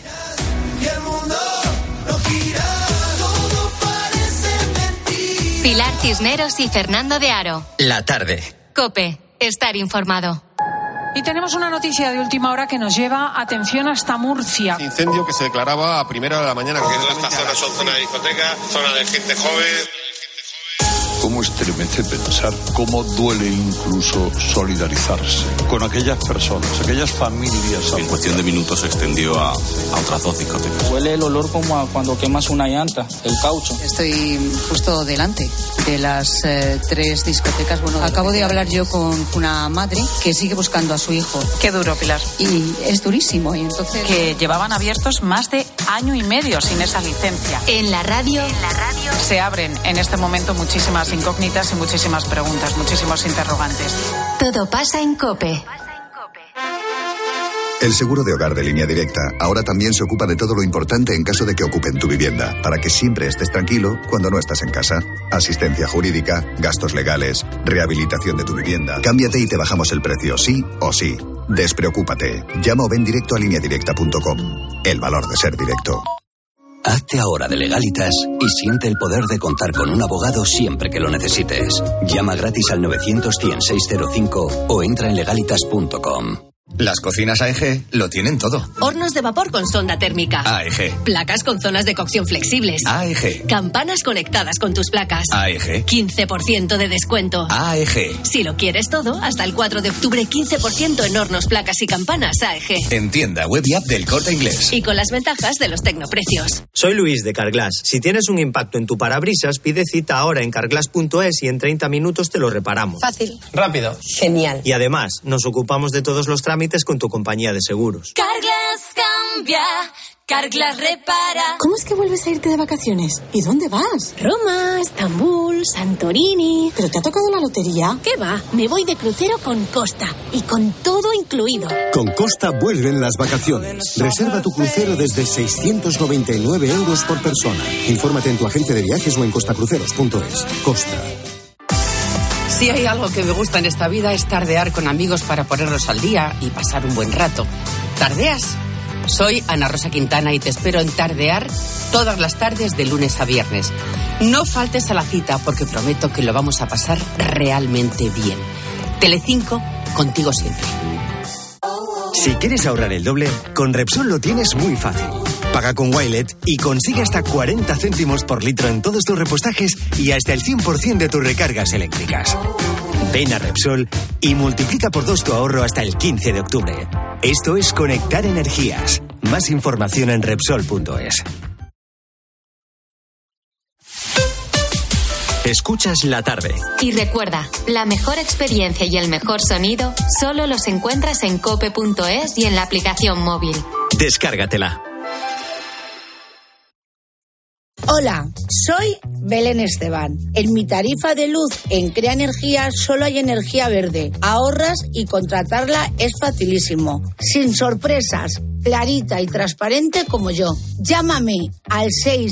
Pilar Cisneros y Fernando de Aro. La tarde. COPE. Estar informado. Y tenemos una noticia de última hora que nos lleva, atención, hasta Murcia. Incendio que se declaraba a 1:00 de la mañana. Porque estas zonas son zona de discoteca, zona de gente joven. Cómo estremece pensar, cómo duele incluso solidarizarse con aquellas personas, aquellas familias. En cuestión de minutos se extendió a otras 2 discotecas. Huele el olor como a cuando quemas una llanta, el caucho. Estoy justo delante de las 3 discotecas. Acabo de hablar yo con una madre que sigue buscando a su hijo. Qué duro, Pilar. Y es durísimo. Y entonces... Que llevaban abiertos más de 1 año y medio sin esa licencia. En la radio se abren en este momento muchísimas incógnitas y muchísimas preguntas, muchísimos interrogantes. Todo pasa en COPE. El seguro de hogar de Línea Directa ahora también se ocupa de todo lo importante en caso de que ocupen tu vivienda, para que siempre estés tranquilo cuando no estás en casa. Asistencia jurídica, gastos legales, rehabilitación de tu vivienda. Cámbiate y te bajamos el precio, sí o sí. Despreocúpate. Llama o ven directo a lineadirecta.com. El valor de ser directo. Hazte ahora de Legalitas y siente el poder de contar con un abogado siempre que lo necesites. Llama gratis al 900-100-605 o entra en legalitas.com. Las cocinas AEG lo tienen todo. Hornos de vapor con sonda térmica. AEG. Placas con zonas de cocción flexibles. AEG. Campanas conectadas con tus placas. AEG. 15% de descuento. AEG. Si lo quieres todo, hasta el 4 de octubre 15% en hornos, placas y campanas AEG. En tienda web y app del Corte Inglés. Y con las ventajas de los tecnoprecios. Soy Luis de Carglass. Si tienes un impacto en tu parabrisas, pide cita ahora en carglass.es y en 30 minutos te lo reparamos. Fácil. Rápido. Genial. Y además, nos ocupamos de todos los trámites con tu compañía de seguros. Carglass cambia, Carglass repara. ¿Cómo es que vuelves a irte de vacaciones? ¿Y dónde vas? Roma, Estambul, Santorini. ¿Pero te ha tocado la lotería? ¿Qué va? Me voy de crucero con Costa y con todo incluido. Con Costa vuelven las vacaciones. Reserva tu crucero desde 699 euros por persona. Infórmate en tu agente de viajes o en costacruceros.es. Costa. Si hay algo que me gusta en esta vida es tardear con amigos para ponernos al día y pasar un buen rato. ¿Tardeas? Soy Ana Rosa Quintana y te espero en Tardear todas las tardes de lunes a viernes. No faltes a la cita porque prometo que lo vamos a pasar realmente bien. Telecinco, contigo siempre. Si quieres ahorrar el doble, con Repsol lo tienes muy fácil. Paga con Wilet y consigue hasta 40 céntimos por litro en todos tus repostajes y hasta el 100% de tus recargas eléctricas. Ven a Repsol y multiplica por 2 tu ahorro hasta el 15 de octubre. Esto es conectar energías. Más información en Repsol.es. Escuchas la tarde. Y recuerda, la mejor experiencia y el mejor sonido solo los encuentras en cope.es y en la aplicación móvil. Descárgatela. Hola, soy Belén Esteban. En mi tarifa de luz en Crea Energía solo hay energía verde. Ahorras y contratarla es facilísimo. Sin sorpresas, clarita y transparente como yo. Llámame al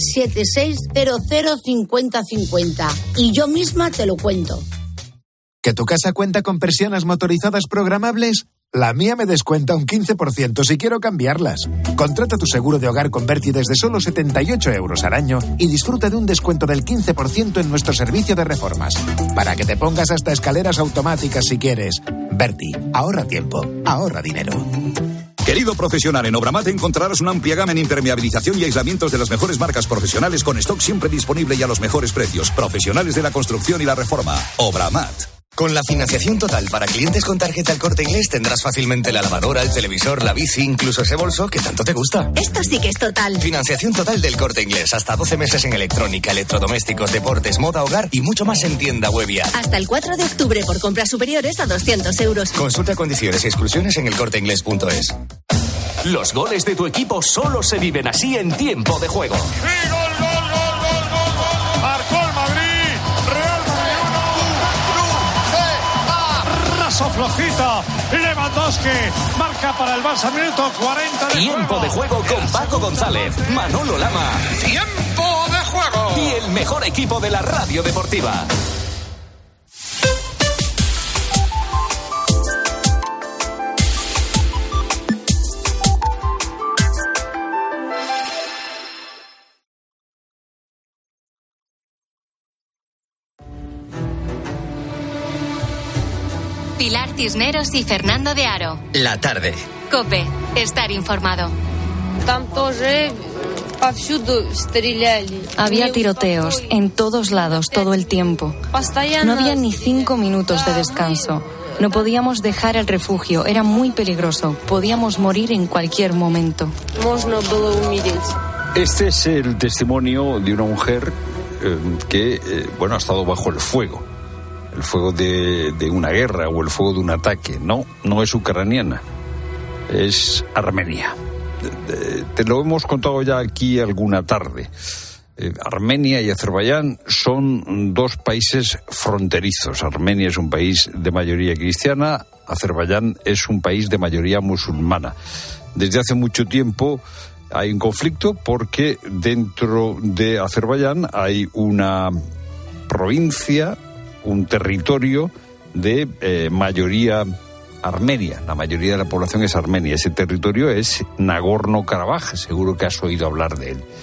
676-005050 y yo misma te lo cuento. ¿Que tu casa cuenta con persianas motorizadas programables? La mía me descuenta un 15% si quiero cambiarlas. Contrata tu seguro de hogar con Berti desde solo 78 euros al año y disfruta de un descuento del 15% en nuestro servicio de reformas. Para que te pongas hasta escaleras automáticas si quieres. Berti, ahorra tiempo, ahorra dinero. Querido profesional, en Obramat encontrarás una amplia gama en impermeabilización y aislamientos de las mejores marcas profesionales con stock siempre disponible y a los mejores precios. Profesionales de la construcción y la reforma. Obramat. Con la financiación total para clientes con tarjeta El Corte Inglés tendrás fácilmente la lavadora, el televisor, la bici, incluso ese bolso que tanto te gusta. Esto sí que es total. Financiación total del Corte Inglés. Hasta 12 meses en electrónica, electrodomésticos, deportes, moda, hogar y mucho más en tienda web y app. Hasta el 4 de octubre por compras superiores a 200 euros. Consulta condiciones y exclusiones en elcorteinglés.es. Los goles de tu equipo solo se viven así en tiempo de juego. ¡Sí, gol! Marcó el Madrid. Real Madrid 1. Raso flojito. Lewandowski marca para el Barça. Minuto 40 de Tiempo de juego con Paco González, Manolo Lama. ¡Tiempo de juego! Y el mejor equipo de la radio deportiva. Pilar Cisneros y Fernando de Aro. La tarde. COPE. Estar informado. Había tiroteos en todos lados todo el tiempo. No había ni 5 minutos de descanso. No podíamos dejar el refugio. Era muy peligroso. Podíamos morir en cualquier momento. Este es el testimonio de una mujer que ha estado bajo el fuego de una guerra o el fuego de un ataque. No es ucraniana, es armenia. Te lo hemos contado ya aquí alguna tarde. Armenia y Azerbaiyán son dos países fronterizos. Armenia es un país de mayoría cristiana, Azerbaiyán es un país de mayoría musulmana. Desde hace mucho tiempo hay un conflicto porque dentro de Azerbaiyán hay una provincia, un territorio de mayoría armenia. La mayoría de la población es armenia. Ese territorio es Nagorno-Karabaj. Seguro que has oído hablar de él.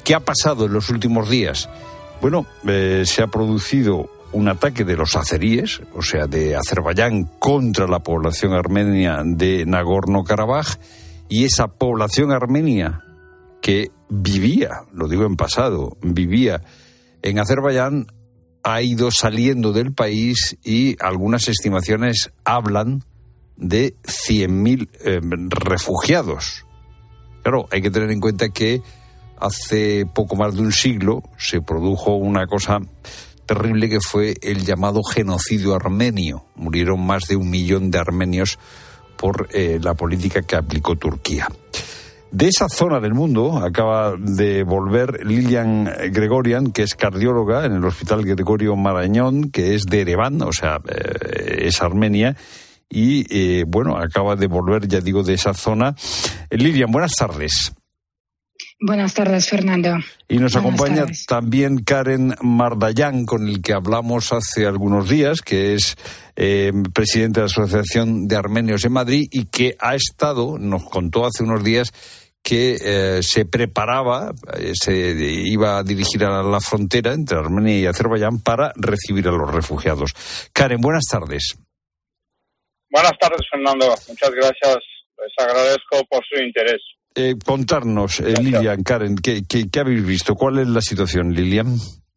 ¿Qué ha pasado en los últimos días? Bueno, se ha producido un ataque de los azeríes, o sea, de Azerbaiyán, contra la población armenia de Nagorno-Karabaj, y esa población armenia que vivía, lo digo en pasado, vivía en Azerbaiyán, ha ido saliendo del país y algunas estimaciones hablan de 100.000 refugiados. Claro, hay que tener en cuenta que hace poco más de un siglo se produjo una cosa terrible que fue el llamado genocidio armenio. Murieron más de 1 millón de armenios por la política que aplicó Turquía. De esa zona del mundo acaba de volver Lilian Gregorian, que es cardióloga en el Hospital Gregorio Marañón, que es de Ereván, o sea, es Armenia, y bueno, acaba de volver, ya digo, de esa zona. Lilian, buenas tardes. Buenas tardes, Fernando. Y nos acompaña también Karen Mardayan, con el que hablamos hace algunos días, que es presidente de la Asociación de Armenios en Madrid y que ha estado, nos contó hace unos días, que se preparaba, se iba a dirigir a la frontera entre Armenia y Azerbaiyán para recibir a los refugiados. Karen, buenas tardes. Buenas tardes, Fernando. Muchas gracias. Les agradezco por su interés. Contarnos, Lilian, Karen, ¿qué habéis visto? ¿Cuál es la situación, Lilian?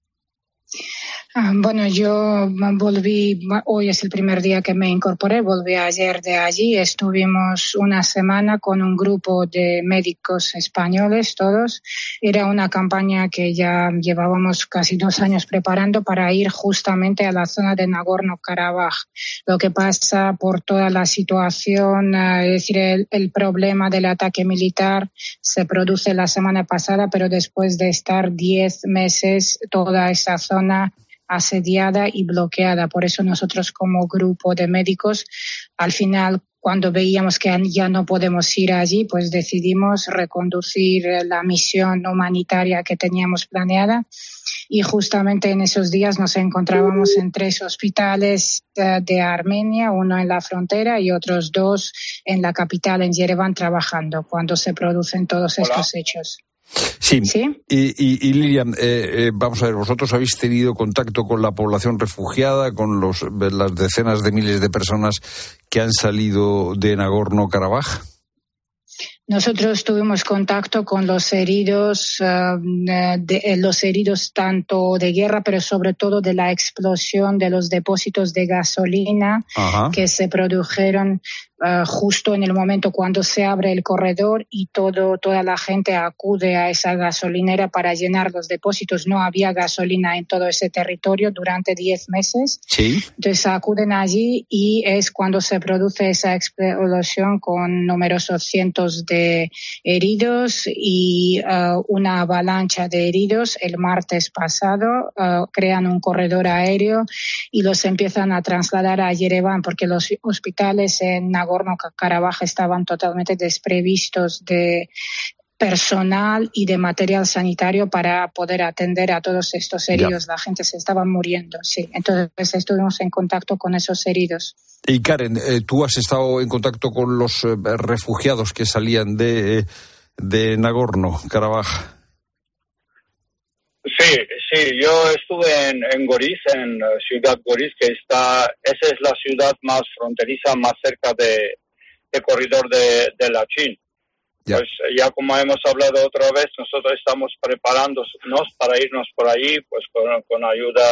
Bueno, yo volví, hoy es el primer día que me incorporé, volví ayer de allí. Estuvimos una semana con un grupo de médicos españoles, todos. Era una campaña que ya llevábamos casi 2 años preparando para ir justamente a la zona de Nagorno-Karabaj. Lo que pasa por toda la situación, es decir, el problema del ataque militar se produce la semana pasada, pero después de estar 10 meses toda esa zona asediada y bloqueada. Por eso nosotros como grupo de médicos, al final, cuando veíamos que ya no podemos ir allí, pues decidimos reconducir la misión humanitaria que teníamos planeada. Y justamente en esos días nos encontrábamos en 3 hospitales de Armenia, uno en la frontera y otros 2 en la capital, en Yerevan, trabajando cuando se producen todos estos hechos. Sí. Y Lilian, vamos a ver, ¿vosotros habéis tenido contacto con la población refugiada, con las decenas de miles de personas que han salido de Nagorno-Karabaj? Nosotros tuvimos contacto con los heridos, los heridos tanto de guerra, pero sobre todo de la explosión de los depósitos de gasolina que se produjeron justo en el momento cuando se abre el corredor y toda la gente acude a esa gasolinera para llenar los depósitos. No había gasolina en todo ese territorio durante 10 meses. Sí. Entonces acuden allí y es cuando se produce esa explosión con numerosos cientos de heridos y una avalancha de heridos. El martes pasado crean un corredor aéreo y los empiezan a trasladar a Yerevan porque los hospitales en Nagorno-Karabaj estaban totalmente desprovistos de personal y de material sanitario para poder atender a todos estos heridos. La gente se estaba muriendo, sí. Entonces estuvimos en contacto con esos heridos. Y Karen, tú has estado en contacto con los refugiados que salían de Nagorno-Karabaj. Sí, yo estuve en Goris, en Ciudad Goris, esa es la ciudad más fronteriza, más cerca de corredor de Lachin. Ya. Pues ya como hemos hablado otra vez, nosotros estamos preparándonos para irnos por allí, pues con ayuda,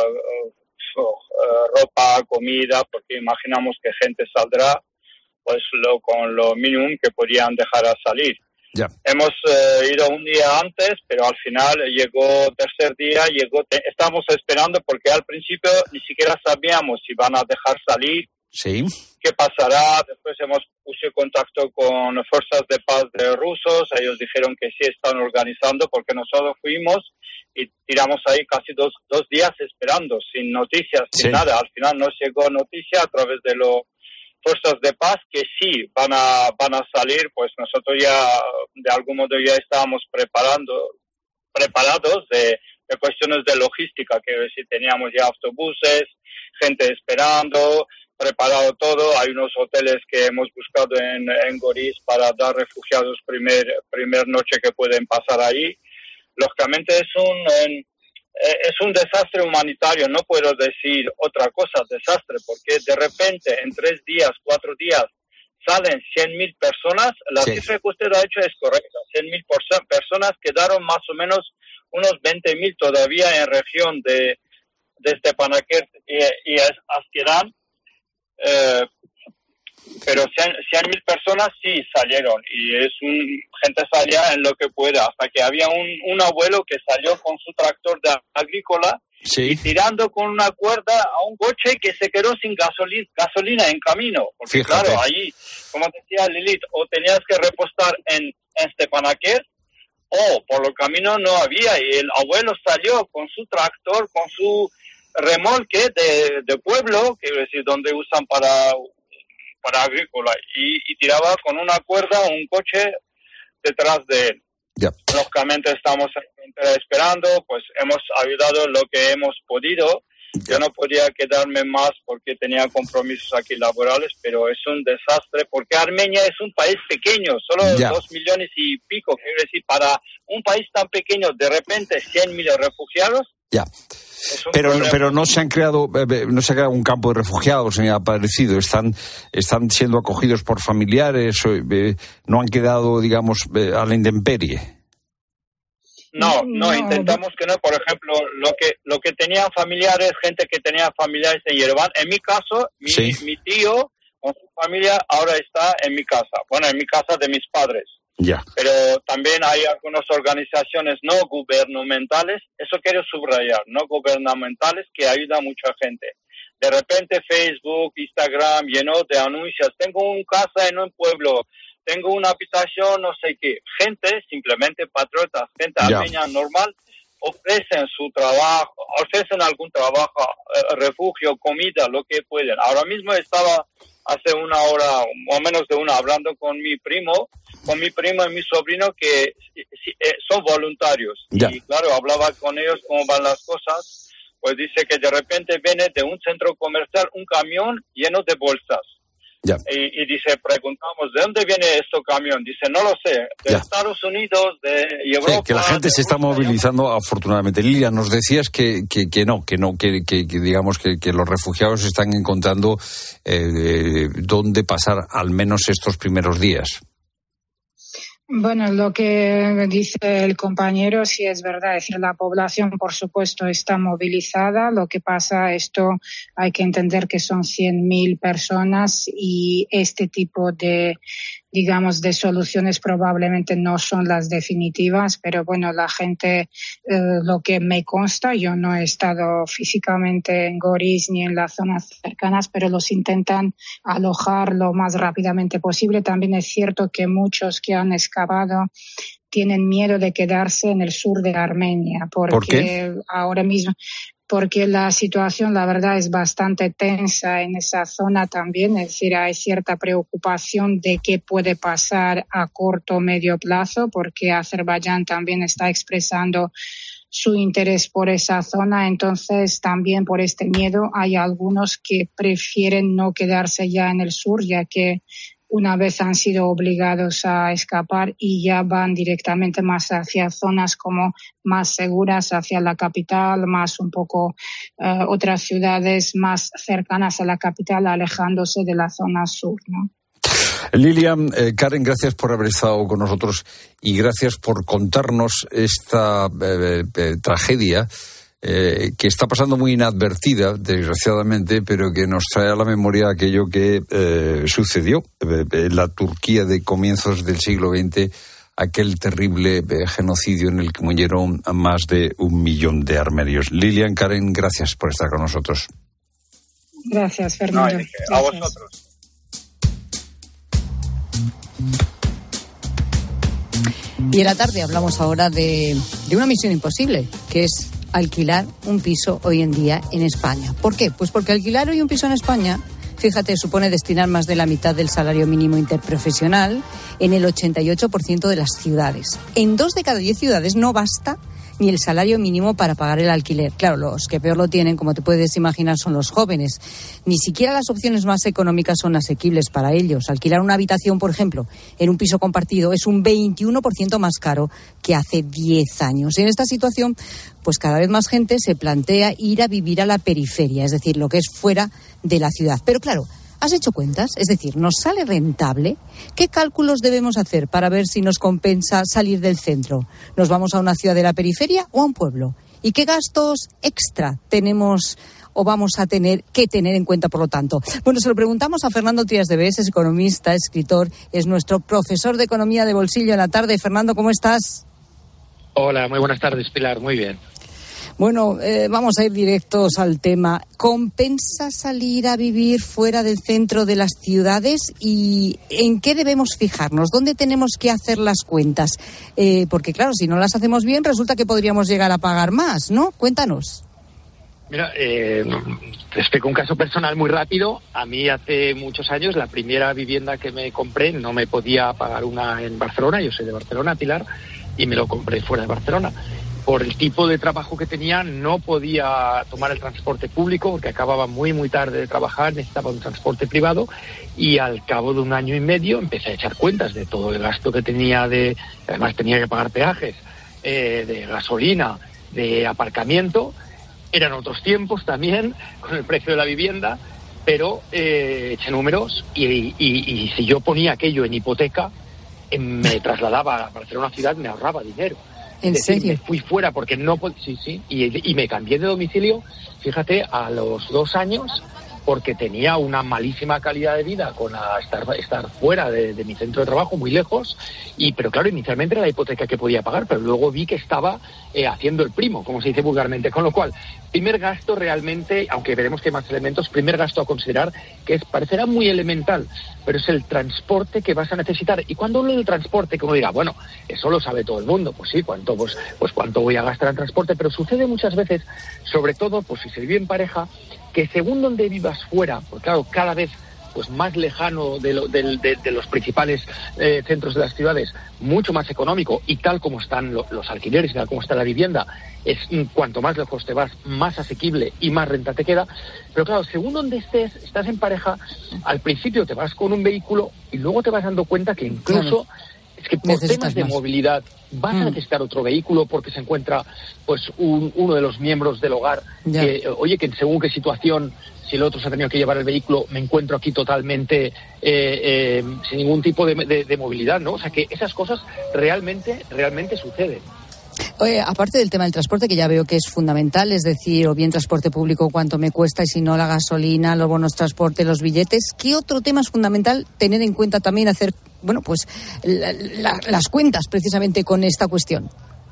ropa, comida, porque imaginamos que gente saldrá, pues con lo mínimo que podían dejar a salir. Ya. Hemos ido un día antes, pero al final llegó tercer día, estamos esperando porque al principio ni siquiera sabíamos si van a dejar salir. Sí. ¿Qué pasará? Después hemos puesto contacto con fuerzas de paz de rusos. Ellos dijeron que sí están organizando porque nosotros fuimos y tiramos ahí casi dos días esperando, sin noticias, sin nada. Al final nos llegó noticia a través de los fuerzas de paz que sí van a salir. Pues nosotros ya de algún modo ya estábamos preparados de cuestiones de logística, que si teníamos ya autobuses, gente esperando, preparado todo. Hay unos hoteles que hemos buscado en Goris para dar refugiados primer noche que pueden pasar allí. lógicamente es un desastre humanitario, no puedo decir otra cosa, desastre, porque de repente en 3 días, 4 días salen 100.000 personas, la cifra que usted ha hecho es correcta, 100.000 personas, quedaron más o menos unos 20.000 todavía en región de Stepanakert y Askeran, pero 100.000 personas sí salieron y gente salía en lo que pueda, hasta que había un abuelo que salió con su tractor de agrícola y tirando con una cuerda a un coche que se quedó sin gasolina en camino, porque claro, allí, como decía Lilith, o tenías que repostar en Stepanakert o por el camino no había, y el abuelo salió con su tractor, con su remolque de pueblo, quiero decir, donde usan para agrícola, y tiraba con una cuerda un coche detrás de él. Lógicamente estamos esperando, pues hemos ayudado lo que hemos podido. Yo no podía quedarme más porque tenía compromisos aquí laborales, pero es un desastre porque Armenia es un país pequeño, solo 2 millones y pico, quiero decir, para un país tan pequeño, de repente 100.000 refugiados. Pero no se ha creado un campo de refugiados ni ha aparecido, están siendo acogidos por familiares, no han quedado, digamos, a la intemperie. No, intentamos que no. Por ejemplo, lo que tenían familiares, gente que tenía familiares en Yerevan, en mi caso, mi tío con su familia ahora está en mi casa, en mi casa de mis padres. Pero también hay algunas organizaciones no gubernamentales, eso quiero subrayar, no gubernamentales, que ayudan a mucha gente. De repente Facebook, Instagram llenó de anuncios, tengo una casa en un pueblo, tengo una habitación, no sé qué. Gente, simplemente patriotas, gente armenia normal, ofrecen su trabajo, ofrecen algún trabajo, refugio, comida, lo que pueden. Ahora mismo estaba hace una hora, o menos de una, hablando con mi primo y mi sobrino, que son voluntarios. Y claro, hablaba con ellos cómo van las cosas, pues dice que de repente viene de un centro comercial un camión lleno de bolsas. Y dice, preguntamos, ¿de dónde viene este camión? Dice, no lo sé, de Estados Unidos, de Europa. Sí, que la gente se está movilizando, afortunadamente. Lilia, nos decías que digamos que los refugiados están encontrando dónde pasar al menos estos primeros días. Bueno, lo que dice el compañero sí es verdad, es decir, la población por supuesto está movilizada, lo que pasa, esto hay que entender que son 100.000 personas y este tipo de soluciones probablemente no son las definitivas, pero bueno, la gente, lo que me consta, yo no he estado físicamente en Goris ni en las zonas cercanas, pero los intentan alojar lo más rápidamente posible. También es cierto que muchos que han escapado tienen miedo de quedarse en el sur de Armenia, porque ¿por qué? Ahora mismo, porque la situación, la verdad, es bastante tensa en esa zona también, es decir, hay cierta preocupación de qué puede pasar a corto o medio plazo, porque Azerbaiyán también está expresando su interés por esa zona, entonces también por este miedo hay algunos que prefieren no quedarse ya en el sur, ya que una vez han sido obligados a escapar y ya van directamente más hacia zonas como más seguras, hacia la capital, más un poco otras ciudades más cercanas a la capital, alejándose de la zona sur, ¿no? Lilian, Karen, gracias por haber estado con nosotros y gracias por contarnos esta tragedia que está pasando muy inadvertida, desgraciadamente, pero que nos trae a la memoria aquello que sucedió en la Turquía de comienzos del siglo XX, aquel terrible genocidio en el que murieron a más de 1 millón de armenios. Lilian, Karen, gracias por estar con nosotros. Gracias, Fernando. A vosotros. Y en la tarde hablamos ahora de una misión imposible, que es alquilar un piso hoy en día en España. ¿Por qué? Pues porque alquilar hoy un piso en España, fíjate, supone destinar más de la mitad del salario mínimo interprofesional en el 88% de las ciudades. En 2 de cada 10 ciudades no basta ni el salario mínimo para pagar el alquiler. Claro, los que peor lo tienen, como te puedes imaginar, son los jóvenes. Ni siquiera las opciones más económicas son asequibles para ellos. Alquilar una habitación, por ejemplo, en un piso compartido es un 21% más caro que hace 10 años. Y en esta situación, pues cada vez más gente se plantea ir a vivir a la periferia, es decir, lo que es fuera de la ciudad. Pero claro, ¿has hecho cuentas? Es decir, ¿nos sale rentable? ¿Qué cálculos debemos hacer para ver si nos compensa salir del centro? ¿Nos vamos a una ciudad de la periferia o a un pueblo? ¿Y qué gastos extra tenemos o vamos a tener que tener en cuenta, por lo tanto? Bueno, se lo preguntamos a Fernando Trías de Bes, es economista, escritor, es nuestro profesor de economía de bolsillo en la tarde. Fernando, ¿cómo estás? Hola, muy buenas tardes, Pilar, muy bien. Bueno, vamos a ir directos al tema. ¿Compensa salir a vivir fuera del centro de las ciudades? ¿Y en qué debemos fijarnos? ¿Dónde tenemos que hacer las cuentas? Porque claro, si no las hacemos bien, resulta que podríamos llegar a pagar más, ¿no? Cuéntanos. Mira, te explico un caso personal muy rápido. A mí hace muchos años la primera vivienda que me compré no me podía pagar una en Barcelona. Yo soy de Barcelona, Pilar, y me lo compré fuera de Barcelona. Por el tipo de trabajo que tenía, no podía tomar el transporte público porque acababa muy tarde de trabajar, necesitaba un transporte privado y al cabo de 1 año y medio empecé a echar cuentas de todo el gasto que tenía, además tenía que pagar peajes, de gasolina, de aparcamiento. Eran otros tiempos también con el precio de la vivienda, pero eché números y si yo ponía aquello en hipoteca, me trasladaba a Barcelona ciudad, me ahorraba dinero. ¿En serio? Me fui fuera porque no podía, sí, y me cambié de domicilio, fíjate, a los 2 años, porque tenía una malísima calidad de vida con estar fuera de mi centro de trabajo, muy lejos, pero claro, inicialmente era la hipoteca que podía pagar, pero luego vi que estaba haciendo el primo, como se dice vulgarmente, con lo cual, primer gasto realmente, aunque veremos que hay más elementos, primer gasto a considerar, que parecerá muy elemental, pero es el transporte que vas a necesitar. Y cuando hablo del transporte, que uno dirá, bueno, eso lo sabe todo el mundo, pues sí, cuánto voy a gastar en transporte, pero sucede muchas veces, sobre todo, pues si se vive en pareja, que según donde vivas fuera, porque claro, cada vez pues más lejano de los principales centros de las ciudades, mucho más económico, y tal como están los alquileres, y tal como está la vivienda, es cuanto más lejos te vas, más asequible y más renta te queda. Pero claro, según donde estás en pareja, al principio te vas con un vehículo y luego te vas dando cuenta que incluso es que por temas de movilidad vas a necesitar otro vehículo porque se encuentra pues uno de los miembros del hogar que según qué situación, si el otro se ha tenido que llevar el vehículo, me encuentro aquí totalmente sin ningún tipo de movilidad, ¿no? O sea que esas cosas realmente suceden. Oye, aparte del tema del transporte, que ya veo que es fundamental, es decir, o bien transporte público, cuánto me cuesta, y si no, la gasolina, los bonos transporte, los billetes, ¿qué otro tema es fundamental tener en cuenta también, hacer, bueno, pues las cuentas precisamente con esta cuestión?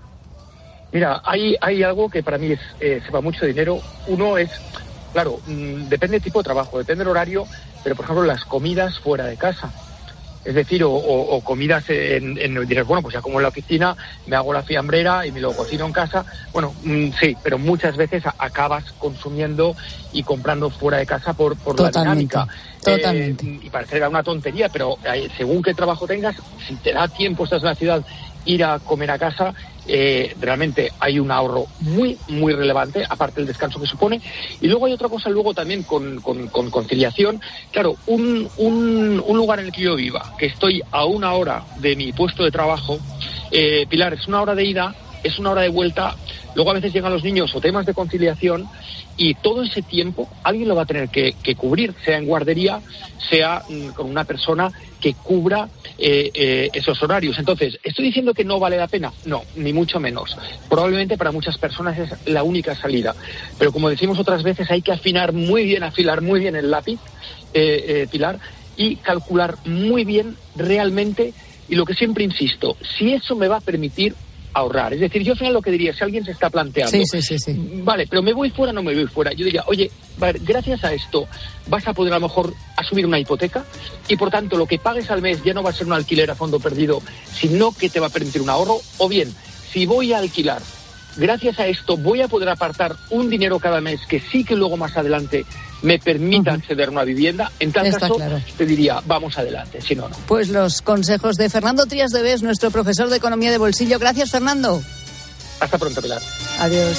Mira, hay algo que para mí se va mucho dinero. Uno es, claro, depende del tipo de trabajo, depende del horario, pero por ejemplo las comidas fuera de casa. Es decir, o comidas dirás, bueno, pues ya como en la oficina me hago la fiambrera y me lo cocino en casa. Bueno, sí, pero muchas veces acabas consumiendo y comprando fuera de casa por la dinámica. Totalmente. Y parecerá una tontería, pero según qué trabajo tengas, si te da tiempo, estás en la ciudad, ir a comer a casa, realmente hay un ahorro muy relevante, aparte del descanso que supone. Y luego hay otra cosa, también con conciliación. Claro, un lugar en el que yo viva, que estoy a 1 hora de mi puesto de trabajo, Pilar, es 1 hora de ida, es 1 hora de vuelta. Luego a veces llegan los niños o temas de conciliación, y todo ese tiempo alguien lo va a tener que cubrir, sea en guardería, sea con una persona que cubra esos horarios. Entonces, ¿estoy diciendo que no vale la pena? No, ni mucho menos. Probablemente para muchas personas es la única salida. Pero como decimos otras veces, hay que afilar muy bien el lápiz, Pilar, y calcular muy bien realmente, y lo que siempre insisto, si eso me va a permitir ahorrar. Es decir, yo al final lo que diría, si alguien se está planteando, vale, pero ¿me voy fuera o no me voy fuera? Yo diría, oye, vale, gracias a esto vas a poder a lo mejor asumir una hipoteca y por tanto lo que pagues al mes ya no va a ser un alquiler a fondo perdido, sino que te va a permitir un ahorro. O bien, si voy a alquilar, gracias a esto voy a poder apartar un dinero cada mes que sí que luego más adelante me permita acceder a una vivienda. En tal caso, te diría, vamos adelante, si no, no. Pues los consejos de Fernando Trías de Bes, nuestro profesor de Economía de Bolsillo. Gracias, Fernando. Hasta pronto, Pilar. Adiós.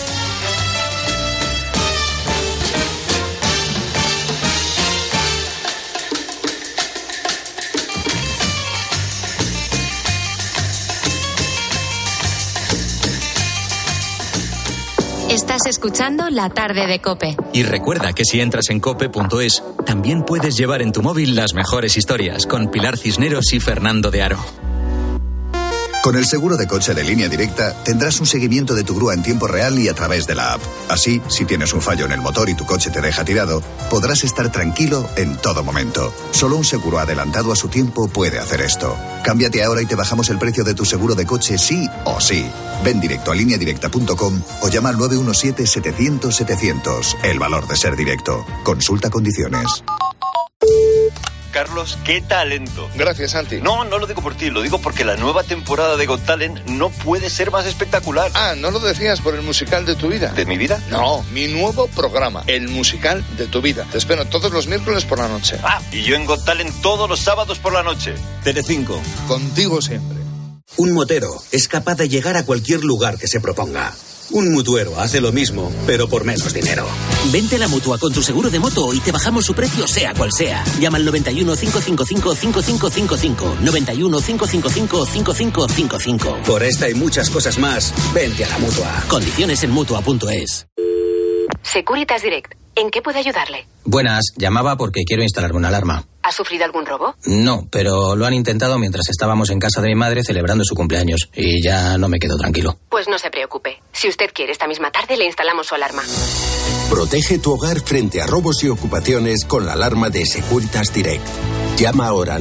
Estás escuchando La Tarde de COPE. Y recuerda que si entras en cope.es, también puedes llevar en tu móvil las mejores historias con Pilar Cisneros y Fernando de Aro. Con el seguro de coche de Línea Directa tendrás un seguimiento de tu grúa en tiempo real y a través de la app. Así, si tienes un fallo en el motor y tu coche te deja tirado, podrás estar tranquilo en todo momento. Solo un seguro adelantado a su tiempo puede hacer esto. Cámbiate ahora y te bajamos el precio de tu seguro de coche sí o sí. Ven directo a lineadirecta.com o llama al 917-700-700. El valor de ser directo. Consulta condiciones. Carlos, qué talento. Gracias, Santi. No lo digo por ti, lo digo porque la nueva temporada de Got Talent no puede ser más espectacular. Ah, ¿no lo decías por el musical de tu vida? ¿De mi vida? No, mi nuevo programa, el musical de tu vida. Te espero todos los miércoles por la noche. Ah, y yo en Got Talent todos los sábados por la noche. Telecinco, contigo siempre. Un motero es capaz de llegar a cualquier lugar que se proponga. Un mutuero hace lo mismo, pero por menos dinero. Vente a la Mutua con tu seguro de moto y te bajamos su precio sea cual sea. Llama al 91 555 5555. 91 555 5555. Por esta y muchas cosas más, vente a la Mutua. Condiciones en Mutua.es. Securitas Direct. ¿En qué puedo ayudarle? Buenas, llamaba porque quiero instalarme una alarma. ¿Ha sufrido algún robo? No, pero lo han intentado mientras estábamos en casa de mi madre celebrando su cumpleaños y ya no me quedo tranquilo. Pues no se preocupe. Si usted quiere, esta misma tarde le instalamos su alarma. Protege tu hogar frente a robos y ocupaciones con la alarma de Securitas Direct. Llama ahora al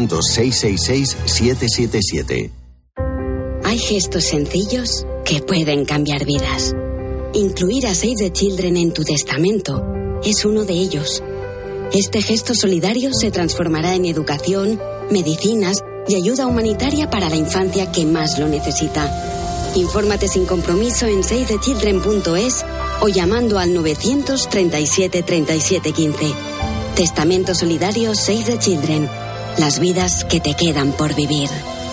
900-666-777. Hay gestos sencillos que pueden cambiar vidas. Incluir a Save the Children en tu testamento es uno de ellos. Este gesto solidario se transformará en educación, medicinas y ayuda humanitaria para la infancia que más lo necesita. Infórmate sin compromiso en savethechildren.es o llamando al 937 37 15. Testamento solidario Save the Children. Las vidas que te quedan por vivir.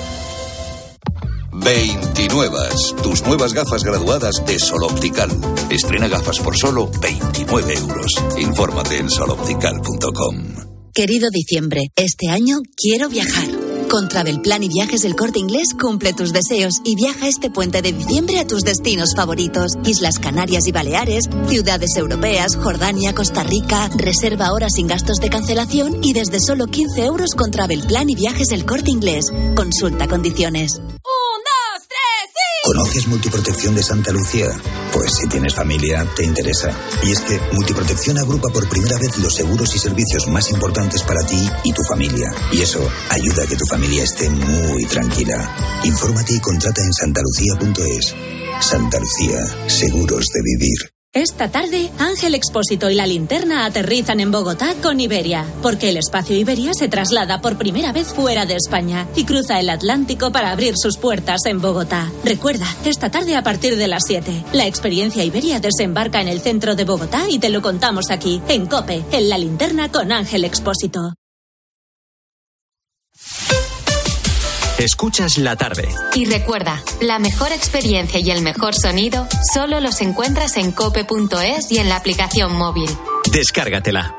29. Tus nuevas gafas graduadas de Sol Optical. Estrena gafas por solo 29 euros. Infórmate en soloptical.com. Querido diciembre, este año quiero viajar. Con Travelplan y Viajes del Corte Inglés cumple tus deseos y viaja este puente de diciembre a tus destinos favoritos. Islas Canarias y Baleares, ciudades europeas, Jordania, Costa Rica. Reserva ahora sin gastos de cancelación y desde solo 15 euros con Travelplan y Viajes del Corte Inglés. Consulta condiciones. ¿Conoces Multiprotección de Santa Lucía? Pues si tienes familia, te interesa. Y es que Multiprotección agrupa por primera vez los seguros y servicios más importantes para ti y tu familia. Y eso ayuda a que tu familia esté muy tranquila. Infórmate y contrata en santalucía.es. Santa Lucía, seguros de vivir. Esta tarde, Ángel Expósito y La Linterna aterrizan en Bogotá con Iberia, porque el espacio Iberia se traslada por primera vez fuera de España y cruza el Atlántico para abrir sus puertas en Bogotá. Recuerda, esta tarde a partir de las 7, la experiencia Iberia desembarca en el centro de Bogotá y te lo contamos aquí, en COPE, en La Linterna con Ángel Expósito. Escuchas La Tarde. Y recuerda, la mejor experiencia y el mejor sonido solo los encuentras en cope.es y en la aplicación móvil. Descárgatela.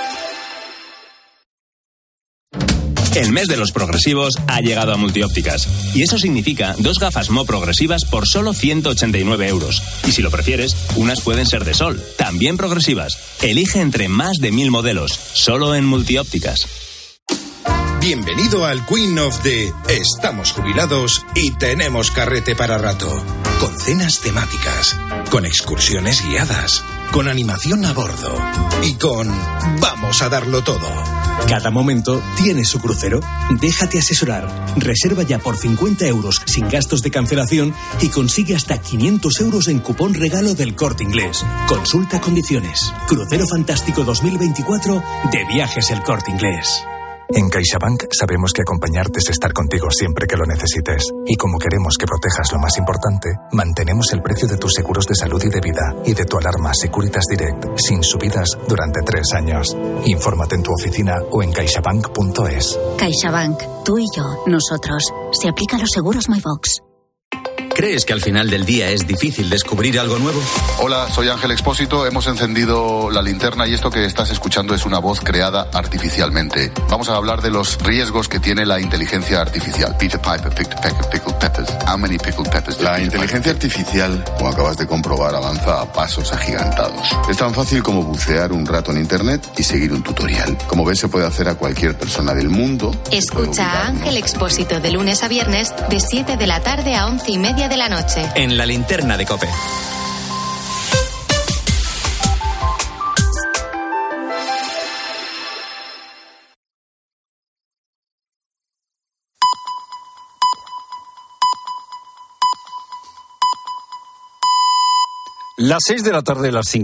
El mes de los progresivos ha llegado a Multiópticas. Y eso significa 2 gafas Mo progresivas por solo 189 euros. Y si lo prefieres, unas pueden ser de sol, también progresivas. Elige entre más de 1000 modelos, solo en Multiópticas. Bienvenido al Queen of the Estamos jubilados y tenemos carrete para rato. Con cenas temáticas, con excursiones guiadas, con animación a bordo y con vamos a darlo todo. Cada momento tiene su crucero. Déjate asesorar. Reserva ya por 50 euros sin gastos de cancelación y consigue hasta 500 euros en cupón regalo del Corte Inglés. Consulta condiciones. Crucero Fantástico 2024 de Viajes El Corte Inglés. En CaixaBank sabemos que acompañarte es estar contigo siempre que lo necesites. Y como queremos que protejas lo más importante, mantenemos el precio de tus seguros de salud y de vida y de tu alarma Securitas Direct sin subidas durante 3 años. Infórmate en tu oficina o en caixabank.es. CaixaBank, tú y yo, nosotros. Se aplican los seguros MyBox. ¿Crees que al final del día es difícil descubrir algo nuevo? Hola, soy Ángel Expósito. Hemos encendido la linterna y esto que estás escuchando es una voz creada artificialmente. Vamos a hablar de los riesgos que tiene la inteligencia artificial. Peter Piper picked a peck of pickled peppers. How many pickled peppers? La inteligencia artificial, como acabas de comprobar, avanza a pasos agigantados. Es tan fácil como bucear un rato en Internet y seguir un tutorial. Como ves, se puede hacer a cualquier persona del mundo. Escucha a Ángel Expósito de lunes a viernes de 7 de la tarde a 11:30 de la noche. En la linterna de COPE. Las 6 de la tarde, las 5.